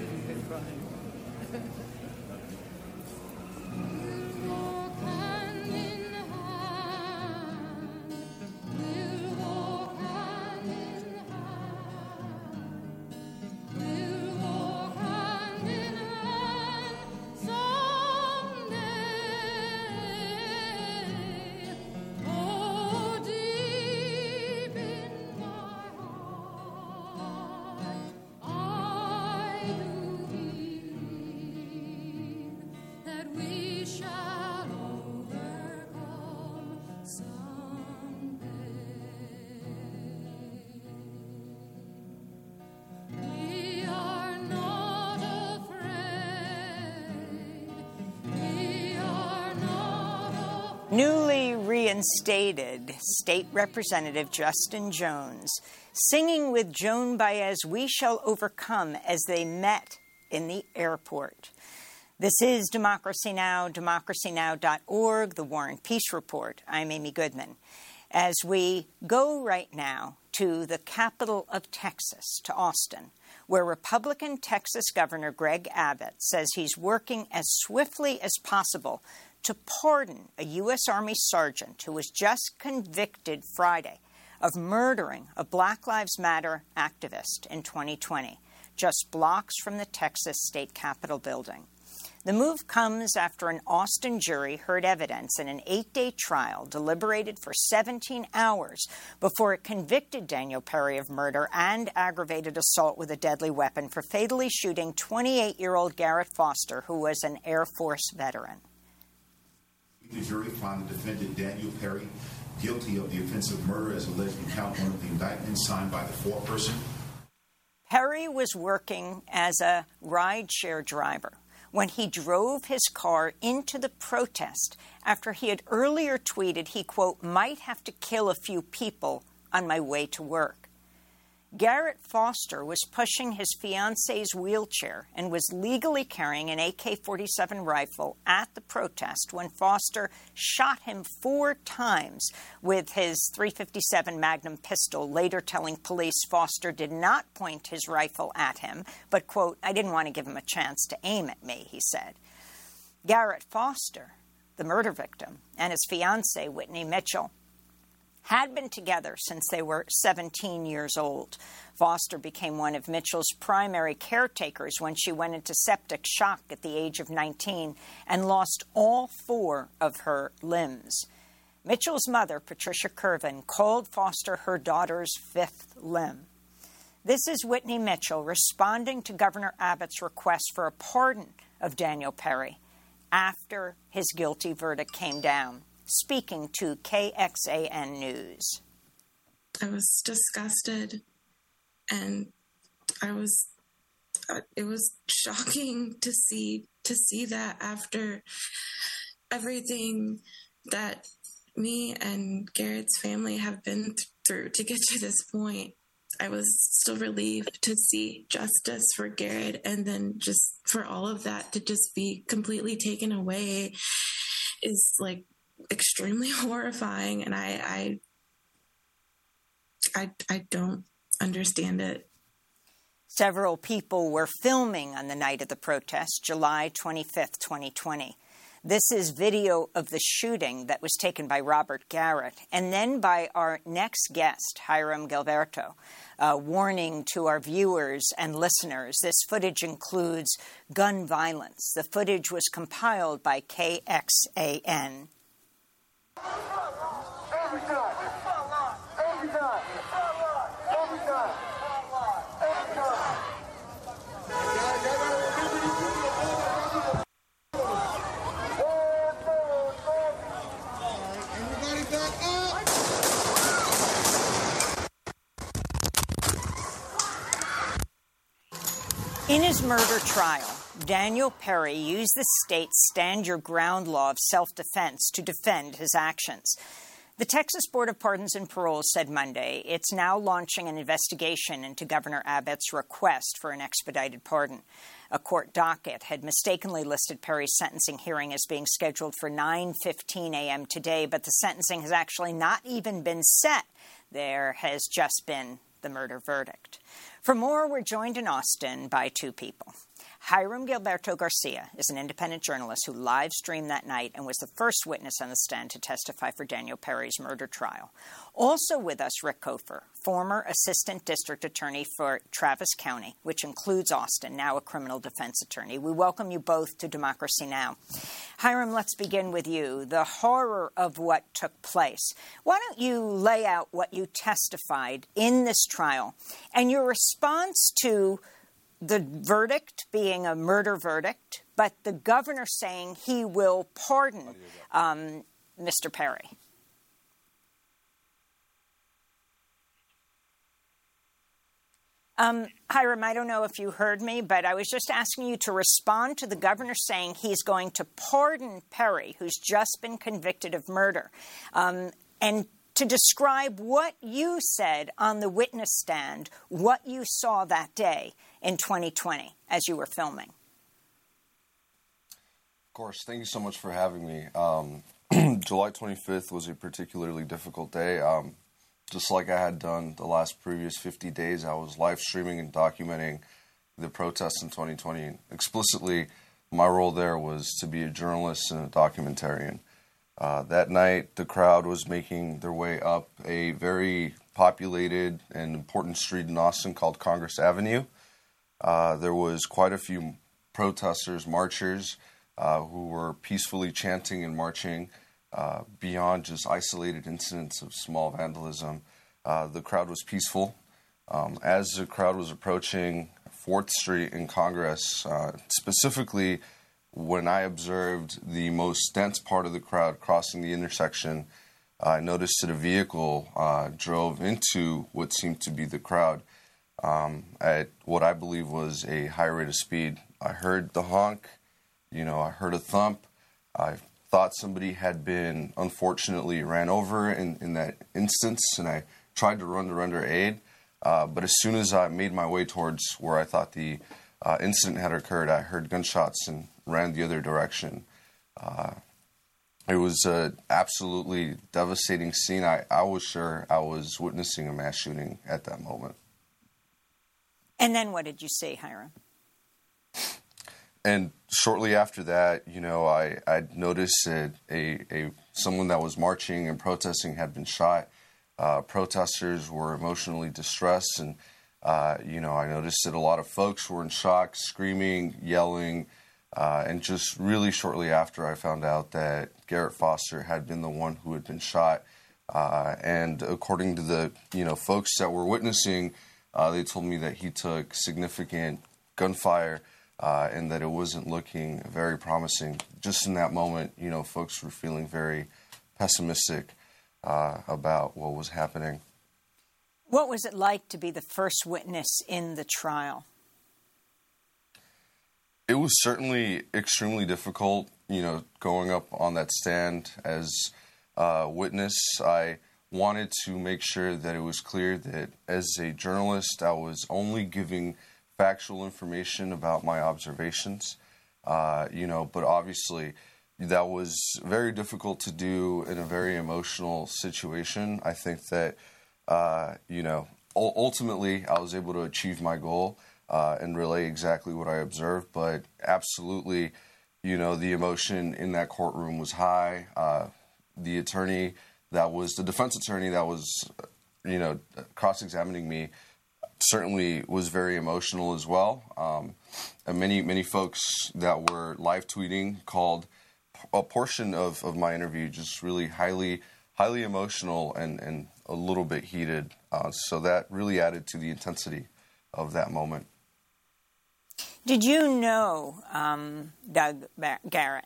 Newly reinstated State Representative Justin Jones singing with Joan Baez, "We Shall Overcome," as they met in the airport. This is Democracy Now!, democracy now dot org, The War and Peace Report. I'm Amy Goodman. As we go right now to the capital of Texas, to Austin, where Republican Texas Governor Greg Abbott says he's working as swiftly as possible to pardon a U S Army sergeant who was just convicted Friday of murdering a Black Lives Matter activist in twenty twenty, just blocks from the Texas State Capitol building. The move comes after an Austin jury heard evidence in an eight-day trial deliberated for seventeen hours before it convicted Daniel Perry of murder and aggravated assault with a deadly weapon for fatally shooting twenty-eight-year-old Garrett Foster, who was an Air Force veteran. The jury found the defendant Daniel Perry guilty of the offense of murder as alleged in count one of the indictment signed by the foreperson. Perry was working as a rideshare driver when he drove his car into the protest after he had earlier tweeted he, quote, might have to kill a few people on my way to work. Garrett Foster was pushing his fiancee's wheelchair and was legally carrying an A K forty-seven rifle at the protest when Foster shot him four times with his three fifty-seven Magnum pistol, later telling police Foster did not point his rifle at him, but, quote, I didn't want to give him a chance to aim at me, he said. Garrett Foster, the murder victim, and his fiancee, Whitney Mitchell, had been together since they were seventeen years old. Foster became one of Mitchell's primary caretakers when she went into septic shock at the age of nineteen and lost all four of her limbs. Mitchell's mother, Patricia Curvin, called Foster her daughter's fifth limb. This is Whitney Mitchell responding to Governor Abbott's request for a pardon of Daniel Perry after his guilty verdict came down, speaking to K X A N News. I was disgusted, and I was, uh, it was shocking to see, to see that after everything that me and Garrett's family have been th- through to get to this point. I was still relieved to see justice for Garrett, and then just for all of that to just be completely taken away is like extremely horrifying, and I, I, I, I don't understand it. Several people were filming on the night of the protest, July twenty-fifth, twenty twenty. This is video of the shooting that was taken by Robert Garrett and then by our next guest, Hiram Gilberto. Uh, warning to our viewers and listeners, this footage includes gun violence. The footage was compiled by K X A N. Every time. Every time. Every time. Every time. Everybody back up. In his murder trial, Daniel Perry used the state's stand your ground law of self-defense to defend his actions. The Texas Board of Pardons and Paroles said Monday it's now launching an investigation into Governor Abbott's request for an expedited pardon. A court docket had mistakenly listed Perry's sentencing hearing as being scheduled for nine fifteen a.m. today, but the sentencing has actually not even been set. There has just been the murder verdict. For more, we're joined in Austin by two people. Hiram Gilberto Garcia is an independent journalist who live-streamed that night and was the first witness on the stand to testify for Daniel Perry's murder trial. Also with us, Rick Kofer, former assistant district attorney for Travis County, which includes Austin, now a criminal defense attorney. We welcome you both to Democracy Now! Hiram, let's begin with you. The horror of what took place. Why don't you lay out what you testified in this trial and your response to the verdict being a murder verdict, but the governor saying he will pardon um, Mister Perry? Um, Hiram, I don't know if you heard me, but I was just asking you to respond to the governor saying he's going to pardon Perry, who's just been convicted of murder, um, and to describe what you said on the witness stand, what you saw that day in twenty twenty as you were filming. Of course. Thank you so much for having me. Um, July twenty-fifth was a particularly difficult day. Um, just like I had done the last previous fifty days, I was live streaming and documenting the protests in twenty twenty. Explicitly, my role there was to be a journalist and a documentarian. Uh, that night, the crowd was making their way up a very populated and important street in Austin called Congress Avenue. Uh, there was quite a few protesters, marchers, uh, who were peacefully chanting and marching uh, beyond just isolated incidents of small vandalism. Uh, the crowd was peaceful. Um, as the crowd was approaching fourth Street in Congress, uh, specifically when I observed the most dense part of the crowd crossing the intersection, I noticed that a vehicle uh, drove into what seemed to be the crowd um, at what I believe was a high rate of speed. I heard the honk, you know, I heard a thump. I thought somebody had been, unfortunately, ran over in, in that instance, and I tried to run to render aid. Uh, but as soon as I made my way towards where I thought the uh, incident had occurred, I heard gunshots and ran the other direction. Uh, it was an absolutely devastating scene. I, I was sure I was witnessing a mass shooting at that moment. And then what did you see, Hiram? And shortly after that, you know, I I noticed that a, a someone that was marching and protesting had been shot. Uh, protesters were emotionally distressed, and uh, you know, I noticed that a lot of folks were in shock, screaming, yelling, uh, and just really shortly after, I found out that Garrett Foster had been the one who had been shot. Uh, and according to the you know folks that were witnessing, uh, they told me that he took significant gunfire. Uh, and that it wasn't looking very promising. Just in that moment, you know, folks were feeling very pessimistic uh, about what was happening. What was it like to be the first witness in the trial? It was certainly extremely difficult, you know, going up on that stand as a witness. I wanted to make sure that it was clear that as a journalist, I was only giving factual information about my observations, uh, you know, but obviously that was very difficult to do in a very emotional situation. I think that, uh, you know, u- ultimately I was able to achieve my goal uh, and relay exactly what I observed, but absolutely, you know, the emotion in that courtroom was high. Uh, the attorney that was, the defense attorney that was, you know, cross-examining me certainly was very emotional as well. Um, and many, many folks that were live tweeting called a portion of, of my interview just really highly, highly emotional and, and a little bit heated. Uh, so that really added to the intensity of that moment. Did you know um, Doug Bar- Garrett?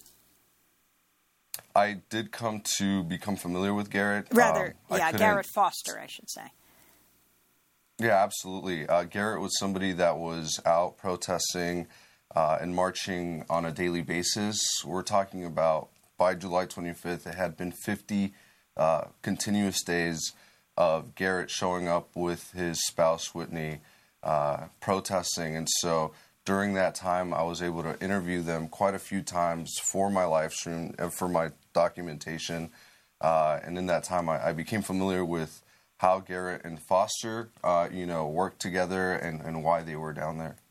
I did come to become familiar with Garrett. Rather, um, yeah, Garrett Foster, I should say. Yeah, absolutely. Uh, Garrett was somebody that was out protesting uh, and marching on a daily basis. We're talking about by July twenty-fifth, it had been fifty uh, continuous days of Garrett showing up with his spouse, Whitney, uh, protesting. And so during that time, I was able to interview them quite a few times for my live stream and for my documentation. Uh, and in that time, I, I became familiar with how Garrett and Foster, uh, you know, worked together and, and why they were down there.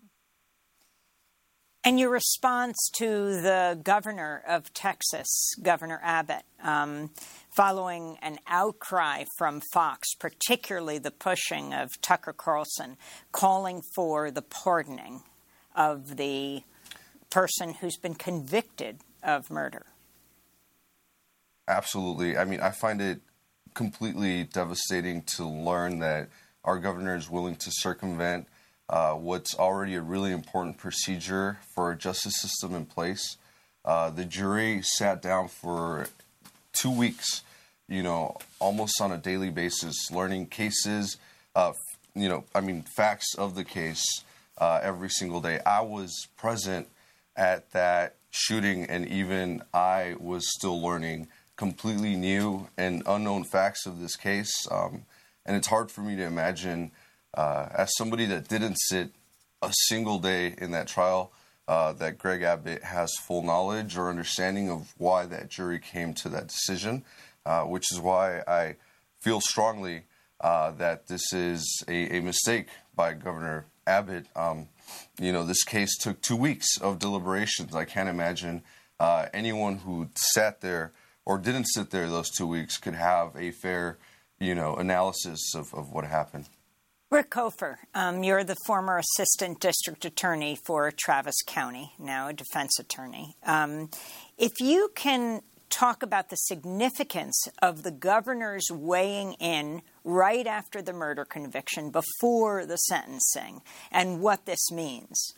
And your response to the governor of Texas, Governor Abbott, um, following an outcry from Fox, particularly the pushing of Tucker Carlson, calling for the pardoning of the person who's been convicted of murder. Absolutely. I mean, I find it completely devastating to learn that our governor is willing to circumvent uh, what's already a really important procedure for a justice system in place. Uh, the jury sat down for two weeks, you know, almost on a daily basis, learning cases, uh, you know, I mean, facts of the case uh, every single day. I was present at that shooting, and even I was still learning completely new and unknown facts of this case. Um, and it's hard for me to imagine, uh, as somebody that didn't sit a single day in that trial, uh, that Greg Abbott has full knowledge or understanding of why that jury came to that decision, uh, which is why I feel strongly uh, that this is a, a mistake by Governor Abbott. Um, you know, this case took two weeks of deliberations. I can't imagine uh, anyone who sat there or didn't sit there those two weeks could have a fair, you know, analysis of, of what happened. Rick Kofer, um, you're the former assistant district attorney for Travis County, now a defense attorney. Um, if you can talk about the significance of the governor's weighing in right after the murder conviction, before the sentencing, and what this means.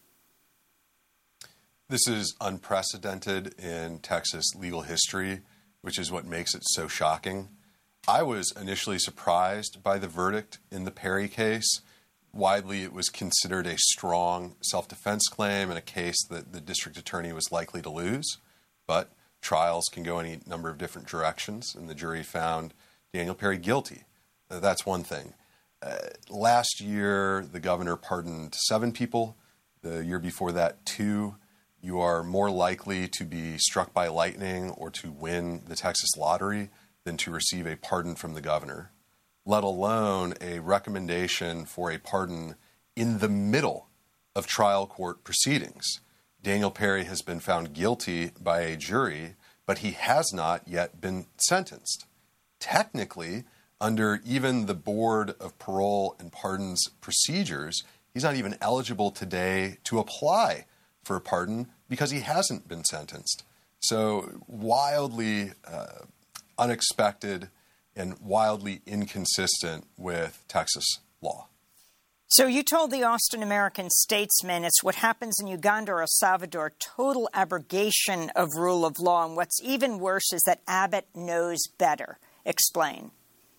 This is unprecedented in Texas legal history, which is what makes it so shocking. I was initially surprised by the verdict in the Perry case. Widely, it was considered a strong self-defense claim and a case that the district attorney was likely to lose. But trials can go any number of different directions, and the jury found Daniel Perry guilty. Uh, that's one thing. Uh, last year, the governor pardoned seven people. The year before that, two. You are more likely to be struck by lightning or to win the Texas lottery than to receive a pardon from the governor, let alone a recommendation for a pardon in the middle of trial court proceedings. Daniel Perry has been found guilty by a jury, but he has not yet been sentenced. Technically, under even the Board of Parole and Pardons procedures, he's not even eligible today to apply for a pardon because he hasn't been sentenced. So wildly uh, unexpected and wildly inconsistent with Texas law. So you told the Austin American-Statesman it's what happens in Uganda or El Salvador, total abrogation of rule of law. And what's even worse is that Abbott knows better. Explain.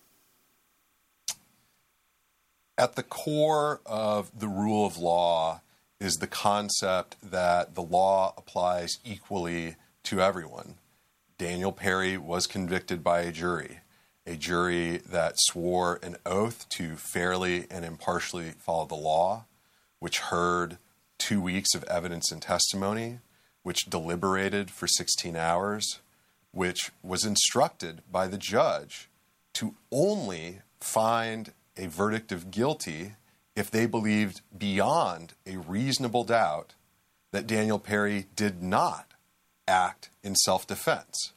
At the core of the rule of law is the concept that the law applies equally to everyone. Daniel Perry was convicted by a jury, a jury that swore an oath to fairly and impartially follow the law, which heard two weeks of evidence and testimony, which deliberated for sixteen hours, which was instructed by the judge to only find a verdict of guilty if they believed beyond a reasonable doubt that Daniel Perry did not act in self-defense.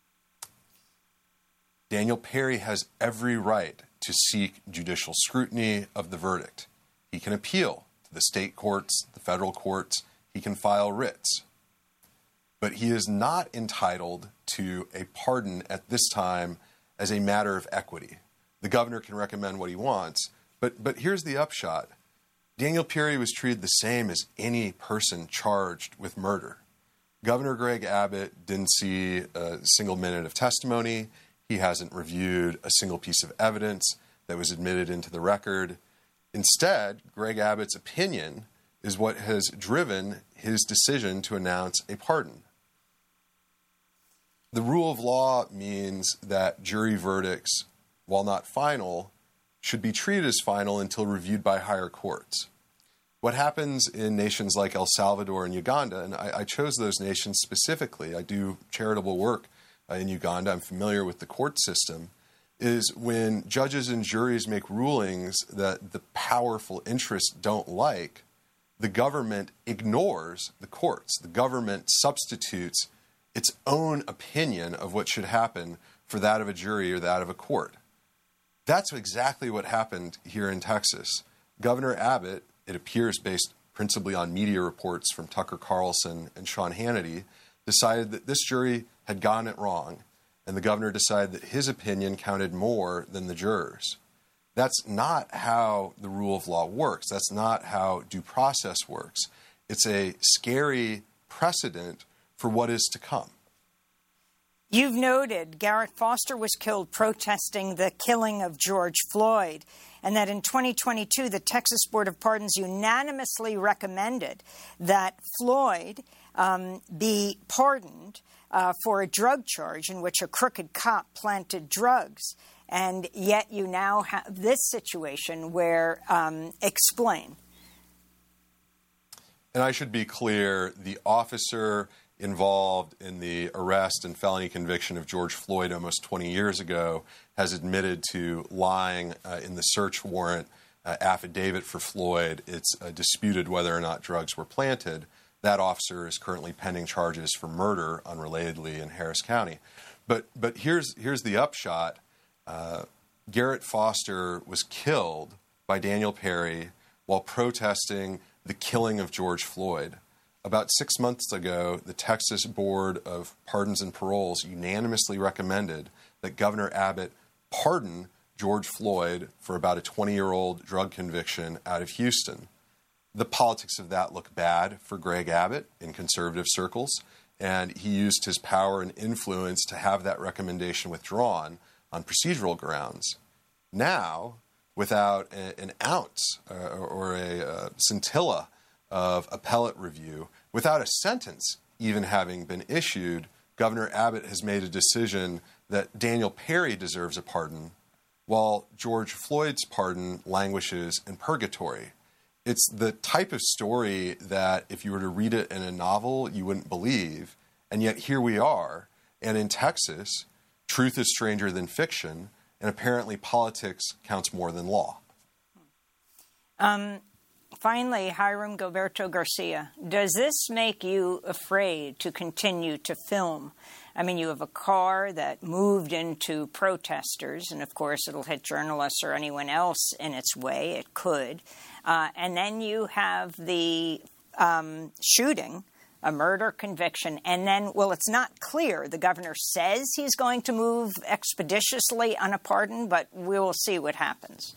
Daniel Perry has every right to seek judicial scrutiny of the verdict. He can appeal to the state courts, the federal courts. He can file writs. But he is not entitled to a pardon at this time as a matter of equity. The governor can recommend what he wants, but, but here's the upshot. Daniel Perry was treated the same as any person charged with murder. Governor Greg Abbott didn't see a single minute of testimony. He hasn't reviewed a single piece of evidence that was admitted into the record. Instead, Greg Abbott's opinion is what has driven his decision to announce a pardon. The rule of law means that jury verdicts, while not final, should be treated as final until reviewed by higher courts. What happens in nations like El Salvador and Uganda, and I, I chose those nations specifically, I do charitable work uh, in Uganda, I'm familiar with the court system, is when judges and juries make rulings that the powerful interests don't like, the government ignores the courts. The government substitutes its own opinion of what should happen for that of a jury or that of a court. That's exactly what happened here in Texas. Governor Abbott, it appears based principally on media reports from Tucker Carlson and Sean Hannity, decided that this jury had gotten it wrong, and the governor decided that his opinion counted more than the jurors. That's not how the rule of law works. That's not how due process works. It's a scary precedent for what is to come. You've noted Garrett Foster was killed protesting the killing of George Floyd, and that in twenty twenty-two, the Texas Board of Pardons unanimously recommended that Floyd um, be pardoned uh, for a drug charge in which a crooked cop planted drugs. And yet you now have this situation where, um, explain. And I should be clear, the officer involved in the arrest and felony conviction of George Floyd almost twenty years ago has admitted to lying uh, in the search warrant uh, affidavit for Floyd. It's uh, disputed whether or not drugs were planted. That officer is currently pending charges for murder, unrelatedly, in Harris County. But but here's here's the upshot. Uh, Garrett Foster was killed by Daniel Perry while protesting the killing of George Floyd. About six months ago, the Texas Board of Pardons and Paroles unanimously recommended that Governor Abbott pardon George Floyd for about a twenty-year-old drug conviction out of Houston. The politics of that look bad for Greg Abbott in conservative circles, and he used his power and influence to have that recommendation withdrawn on procedural grounds. Now, without a, an ounce uh, or a uh, scintilla of appellate review, without a sentence even having been issued, Governor Abbott has made a decision that Daniel Perry deserves a pardon, while George Floyd's pardon languishes in purgatory. It's the type of story that if you were to read it in a novel, you wouldn't believe. And yet here we are. And in Texas, truth is stranger than fiction, and apparently politics counts more than law. Um, finally, Hiram Gilberto Garcia, does this make you afraid to continue to film? I mean, you have a car that moved into protesters, and of course it'll hit journalists or anyone else in its way. It could. Uh, and then you have the um, shooting, a murder conviction, and then, well, it's not clear. The governor says he's going to move expeditiously on a pardon, but we'll see what happens.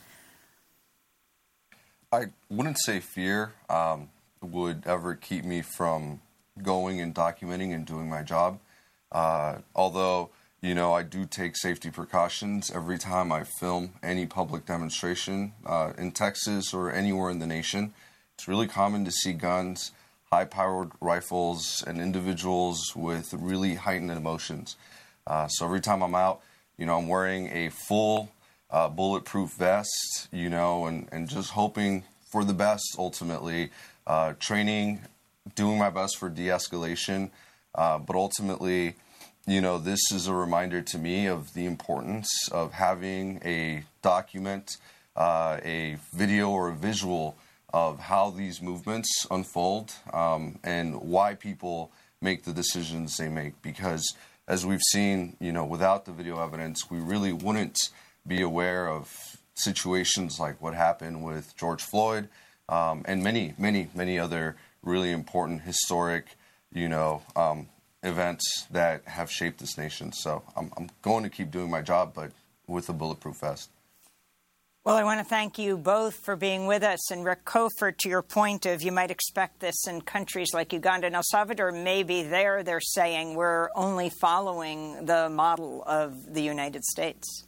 I wouldn't say fear um, would ever keep me from going and documenting and doing my job. Uh, although, you know, I do take safety precautions every time I film any public demonstration uh, in Texas or anywhere in the nation. It's really common to see guns, high-powered rifles, and individuals with really heightened emotions. Uh, so every time I'm out, you know, I'm wearing a full uh, bulletproof vest, you know, and, and just hoping for the best ultimately, uh, training, doing my best for de-escalation. Uh, but ultimately, you know, this is a reminder to me of the importance of having a document, uh, a video or a visual of how these movements unfold um, and why people make the decisions they make. Because as we've seen, you know, without the video evidence, we really wouldn't be aware of situations like what happened with George Floyd um, and many, many, many other really important historic, you know, um, events that have shaped this nation. So I'm, I'm going to keep doing my job, but with a bulletproof vest. Well, I want to thank you both for being with us. And Rick Cofer, to your point of you might expect this in countries like Uganda and El Salvador, maybe there they're saying we're only following the model of the United States.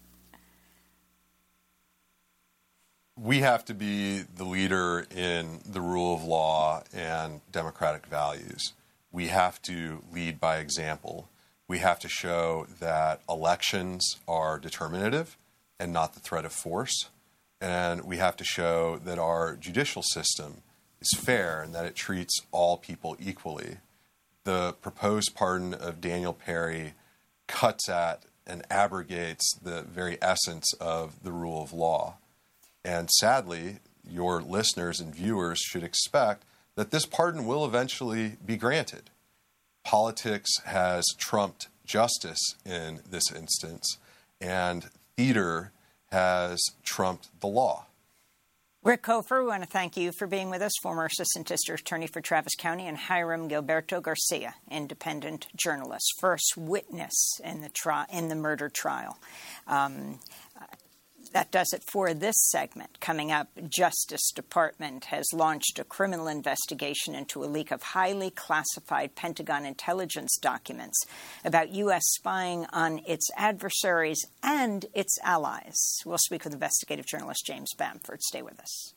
We have to be the leader in the rule of law and democratic values. We have to lead by example. We have to show that elections are determinative and not the threat of force. And we have to show that our judicial system is fair and that it treats all people equally. The proposed pardon of Daniel Perry cuts at and abrogates the very essence of the rule of law. And sadly, your listeners and viewers should expect that this pardon will eventually be granted. Politics has trumped justice in this instance, and theater has trumped the law. Rick Cofer, we want to thank you for being with us, former Assistant District Attorney for Travis County, and Hiram Gilberto Garcia, independent journalist, first witness in the tri- in the murder trial. Um, That does it for this segment. Coming up, Justice Department has launched a criminal investigation into a leak of highly classified Pentagon intelligence documents about U S spying on its adversaries and its allies. We'll speak with investigative journalist James Bamford. Stay with us.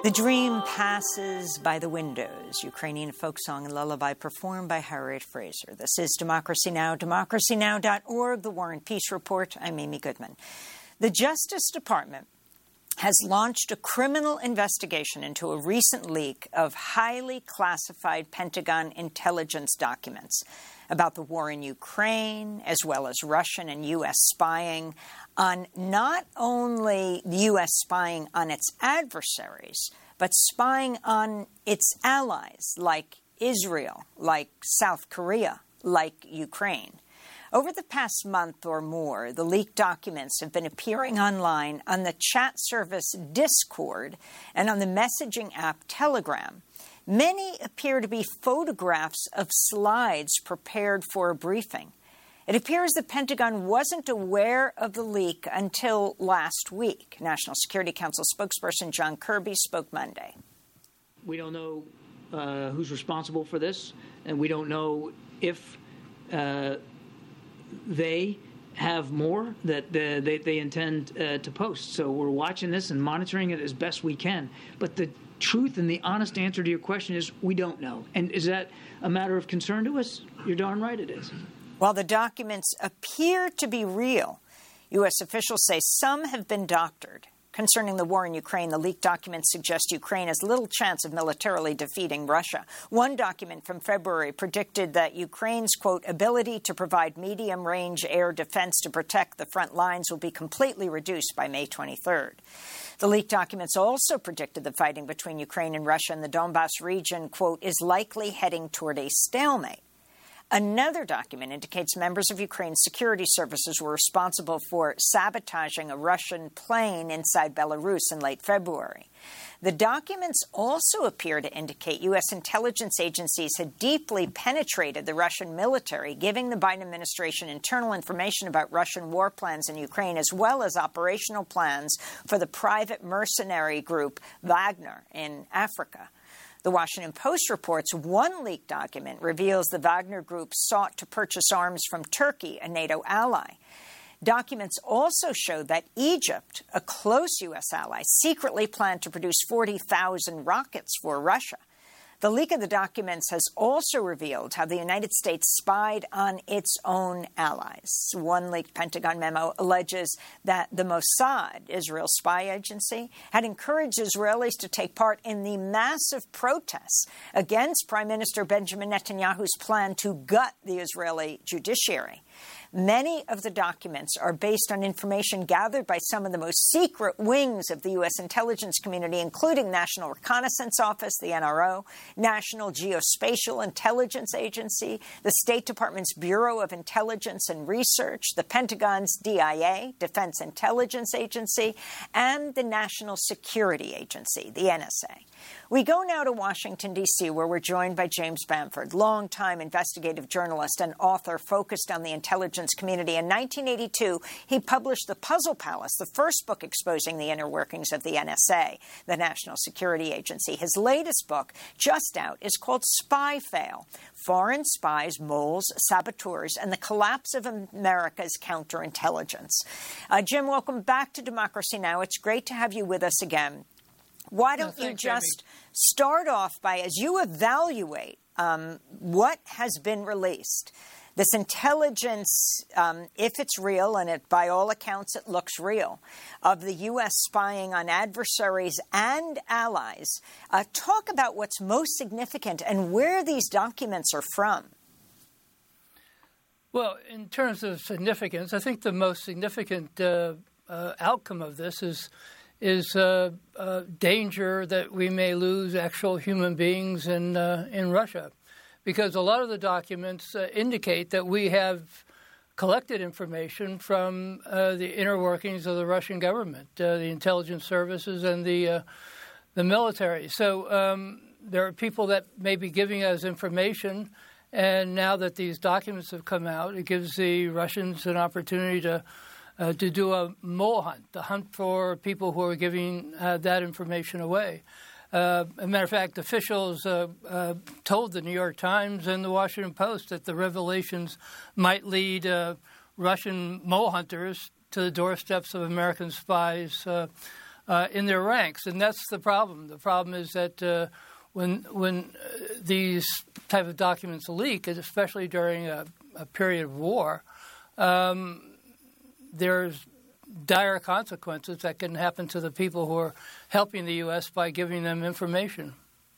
The Dream Passes by the Windows, Ukrainian folk song and lullaby performed by Harriet Fraser. This is Democracy Now!, democracy now dot org, The War and Peace Report. I'm Amy Goodman. The Justice Department has launched a criminal investigation into a recent leak of highly classified Pentagon intelligence documents about the war in Ukraine, as well as Russian and U S spying on not only U S spying on its adversaries, but spying on its allies like Israel, like South Korea, like Ukraine. Over the past month or more, the leaked documents have been appearing online on the chat service Discord and on the messaging app Telegram. Many appear to be photographs of slides prepared for a briefing. It appears the Pentagon wasn't aware of the leak until last week. National Security Council spokesperson John Kirby spoke Monday. We don't know uh, who's responsible for this, and we don't know if uh, they have more that uh, they, they intend uh, to post. So we're watching this and monitoring it as best we can. But the truth and the honest answer to your question is we don't know. And is that a matter of concern to us? You're darn right it is. While the documents appear to be real, U S officials say some have been doctored. Concerning the war in Ukraine, the leaked documents suggest Ukraine has little chance of militarily defeating Russia. One document from February predicted that Ukraine's, quote, ability to provide medium-range air defense to protect the front lines will be completely reduced by May twenty-third. The leaked documents also predicted the fighting between Ukraine and Russia in the Donbass region, quote, is likely heading toward a stalemate. Another document indicates members of Ukraine's security services were responsible for sabotaging a Russian plane inside Belarus in late February. The documents also appear to indicate U S intelligence agencies had deeply penetrated the Russian military, giving the Biden administration internal information about Russian war plans in Ukraine, as well as operational plans for the private mercenary group Wagner in Africa. The Washington Post reports one leaked document reveals the Wagner Group sought to purchase arms from Turkey, a NATO ally. Documents also show that Egypt, a close U S ally, secretly planned to produce forty thousand rockets for Russia. The leak of the documents has also revealed how the United States spied on its own allies. One leaked Pentagon memo alleges that the Mossad, Israel's spy agency, had encouraged Israelis to take part in the massive protests against Prime Minister Benjamin Netanyahu's plan to gut the Israeli judiciary. Many of the documents are based on information gathered by some of the most secret wings of the U S intelligence community, including National Reconnaissance Office, the N R O, National Geospatial Intelligence Agency, the State Department's Bureau of Intelligence and Research, the Pentagon's D I A, Defense Intelligence Agency, and the National Security Agency, the N S A. We go now to Washington, D C, where we're joined by James Bamford, longtime investigative journalist and author focused on the intelligence community. In nineteen eighty-two, he published The Puzzle Palace, the first book exposing the inner workings of the N S A, the National Security Agency. His latest book, just out, is called Spy Fail: Foreign Spies, Moles, Saboteurs, and the Collapse of America's Counterintelligence. Uh, Jim, welcome back to Democracy Now! It's great to have you with us again. Why don't no, thanks, you just Amy. start off by, as you evaluate um, what has been released, this intelligence, um, if it's real, and it, by all accounts it looks real, of the U S spying on adversaries and allies. Uh, talk about what's most significant and where these documents are from. Well, in terms of significance, I think the most significant uh, uh, outcome of this is is uh, uh, danger that we may lose actual human beings in uh, in Russia, because a lot of the documents uh, indicate that we have collected information from uh, the inner workings of the Russian government, uh, the intelligence services, and the uh, the military. So um, there are people that may be giving us information, and now that these documents have come out, it gives the Russians an opportunity to Uh, to do a mole hunt, the hunt for people who are giving uh, that information away. Uh, as a matter of fact, officials uh, uh, told the New York Times and the Washington Post that the revelations might lead uh, Russian mole hunters to the doorsteps of American spies uh, uh, in their ranks, and that's the problem. The problem is that uh, when when uh, these type of documents leak, especially during a, a period of war, um, there's dire consequences that can happen to the people who are helping the U S by giving them information.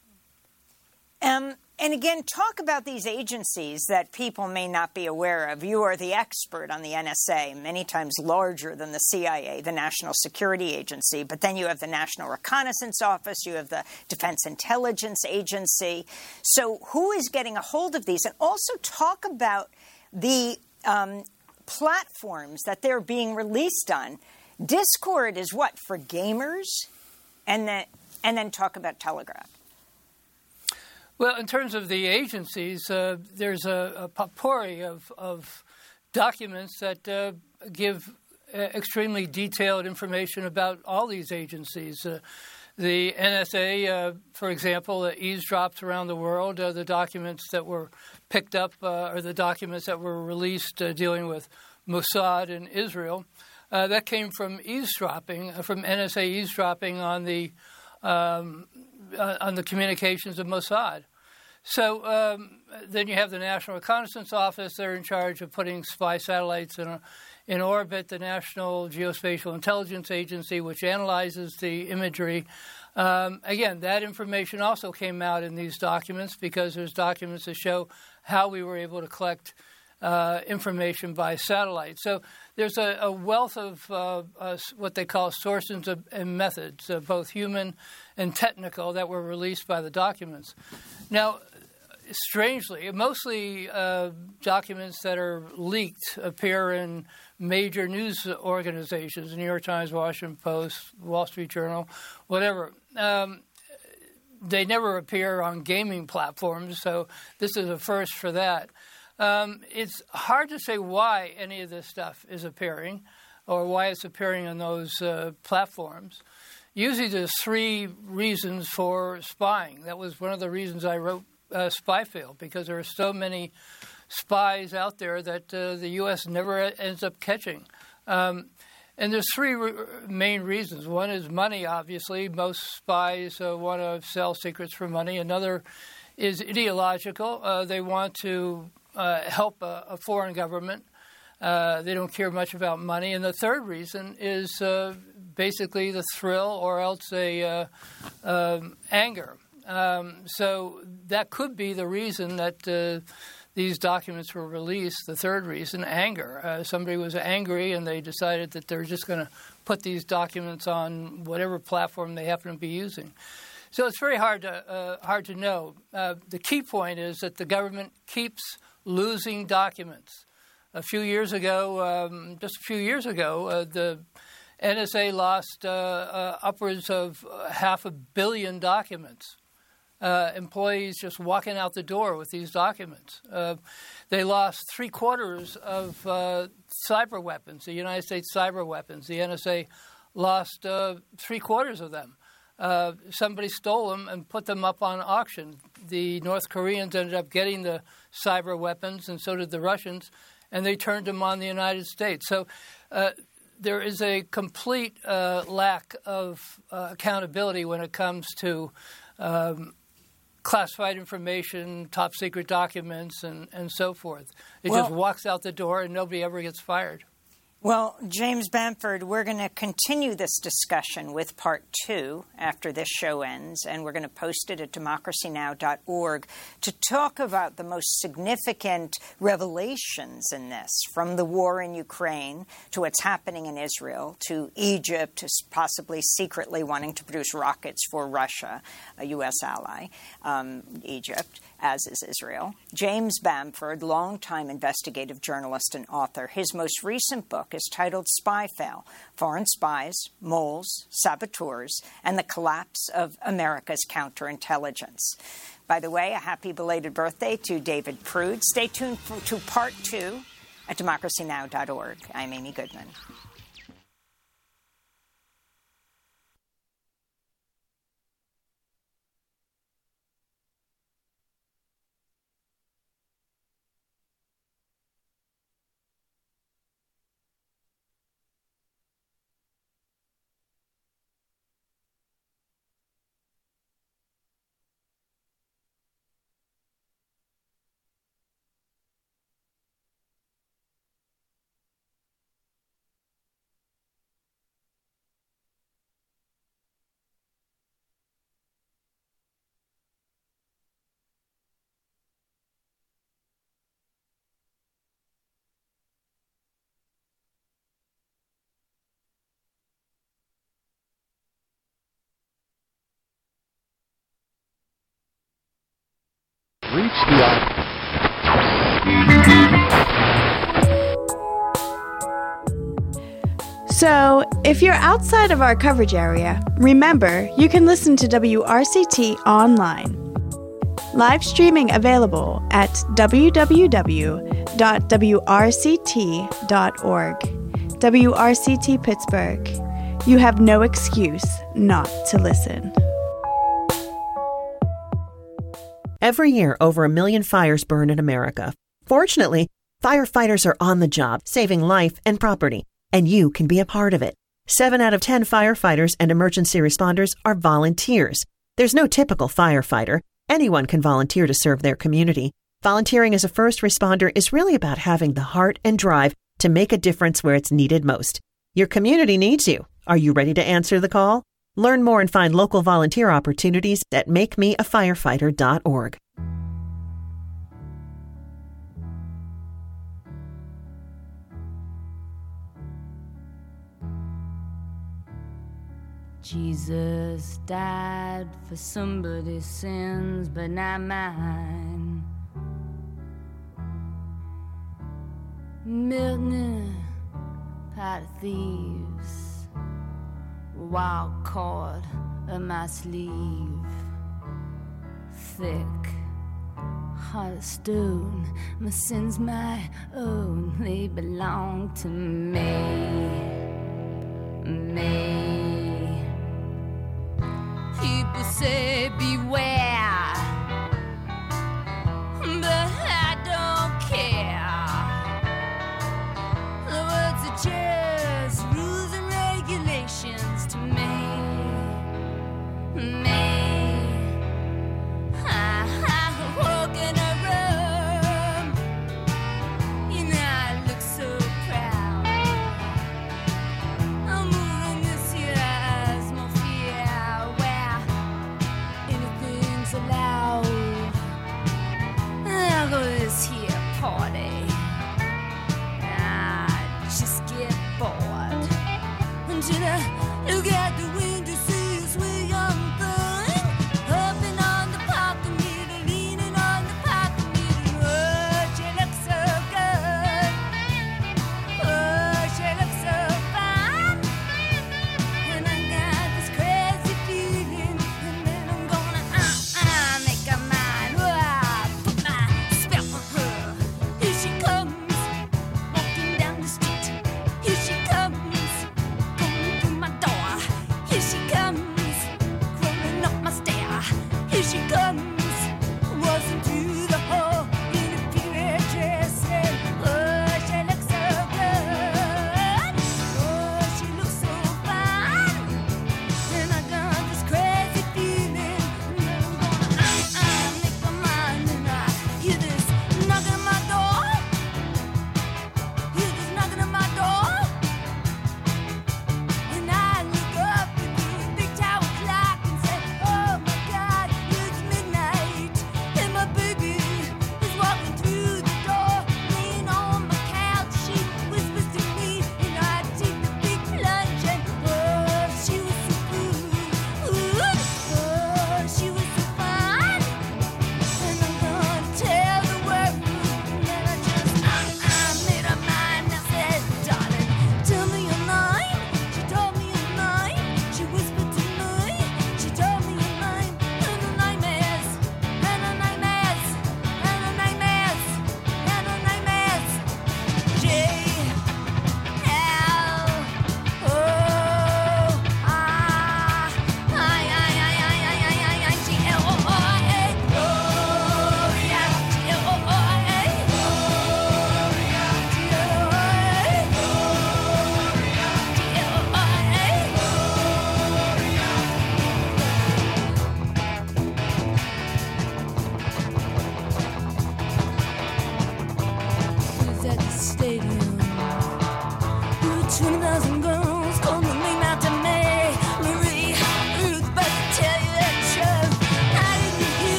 Um, and again, talk about these agencies that people may not be aware of. You are the expert on the N S A, many times larger than the C I A, the National Security Agency. But then you have the National Reconnaissance Office, you have the Defense Intelligence Agency. So who is getting a hold of these? And also talk about the um, platforms that they're being released on. Discord is what, for gamers? And then, and then talk about Telegram. Well, in terms of the agencies, uh, there's a, a potpourri of, of documents that uh, give uh, extremely detailed information about all these agencies. Uh, the N S A, uh, for example, uh, eavesdrops around the world. Uh, the documents that were picked up uh, are the documents that were released uh, dealing with Mossad in Israel. Uh, that came from eavesdropping, uh, from N S A eavesdropping on the um, uh, on the communications of Mossad. So um, then you have the National Reconnaissance Office. They're in charge of putting spy satellites in, a, in orbit. The National Geospatial Intelligence Agency, which analyzes the imagery. Um, again, that information also came out in these documents because there's documents that show how we were able to collect uh, information by satellite. So there's a, a wealth of uh, uh, what they call sources of, and methods, uh, both human and technical, that were released by the documents. Now, strangely, mostly uh, documents that are leaked appear in major news organizations, the New York Times, Washington Post, Wall Street Journal, whatever. Um, they never appear on gaming platforms, so this is a first for that. Um, it's hard to say why any of this stuff is appearing or why it's appearing on those uh, platforms. Usually there's three reasons for spying. That was one of the reasons I wrote uh, Spyfield, because there are so many spies out there that uh, the U S never ends up catching. Um, and there's three re- main reasons. One is money, obviously. Most spies uh, want to sell secrets for money. Another is ideological. Uh, they want to uh, help a, a foreign government. Uh, they don't care much about money. And the third reason is uh, basically the thrill or else a uh, um, anger. Um, so that could be the reason that uh, these documents were released. The third reason, anger. Uh, somebody was angry and they decided that they're just going to put these documents on whatever platform they happen to be using. So it's very hard to uh, hard to know. Uh, the key point is that the government keeps losing documents. A few years ago, um, just a few years ago, uh, the N S A lost uh, uh, upwards of half a billion documents. Uh, employees just walking out the door with these documents. Uh, they lost three quarters of uh, cyber weapons, the United States cyber weapons. The N S A lost uh, three quarters of them. Uh, somebody stole them and put them up on auction. The North Koreans ended up getting the cyber weapons, and so did the Russians, and they turned them on the United States. So uh, there is a complete uh, lack of uh, accountability when it comes to um, classified information, top secret documents, and, and so forth. It well, just walks out the door and nobody ever gets fired. Well, James Bamford, we're going to continue this discussion with part two after this show ends, and we're going to post it at democracy now dot org to talk about the most significant revelations in this, from the war in Ukraine to what's happening in Israel to Egypt, to possibly secretly wanting to produce rockets for Russia, a U S ally, um, Egypt, as is Israel. James Bamford, longtime investigative journalist and author. His most recent book is titled Spyfail: Foreign Spies, Moles, Saboteurs, and the Collapse of America's Counterintelligence. By the way, a happy belated birthday to David Prude. Stay tuned for, to part two at democracy now dot org. I'm Amy Goodman. reached the So, if you're outside of our coverage area, remember you can listen to W R C T online. Live streaming available at w w w dot w r c t dot org. W R C T Pittsburgh. You have no excuse not to listen. Every year, over a million fires burn in America. Fortunately, firefighters are on the job, saving life and property, and you can be a part of it. Seven out of ten firefighters and emergency responders are volunteers. There's no typical firefighter. Anyone can volunteer to serve their community. Volunteering as a first responder is really about having the heart and drive to make a difference where it's needed most. Your community needs you. Are you ready to answer the call? Learn more and find local volunteer opportunities at make me a firefighter dot org. Jesus died for somebody's sins, but not mine. Milton, pot of thieves, wild cord of my sleeve, thick heart of stone. My sins my own, they belong to me, me. People say beware.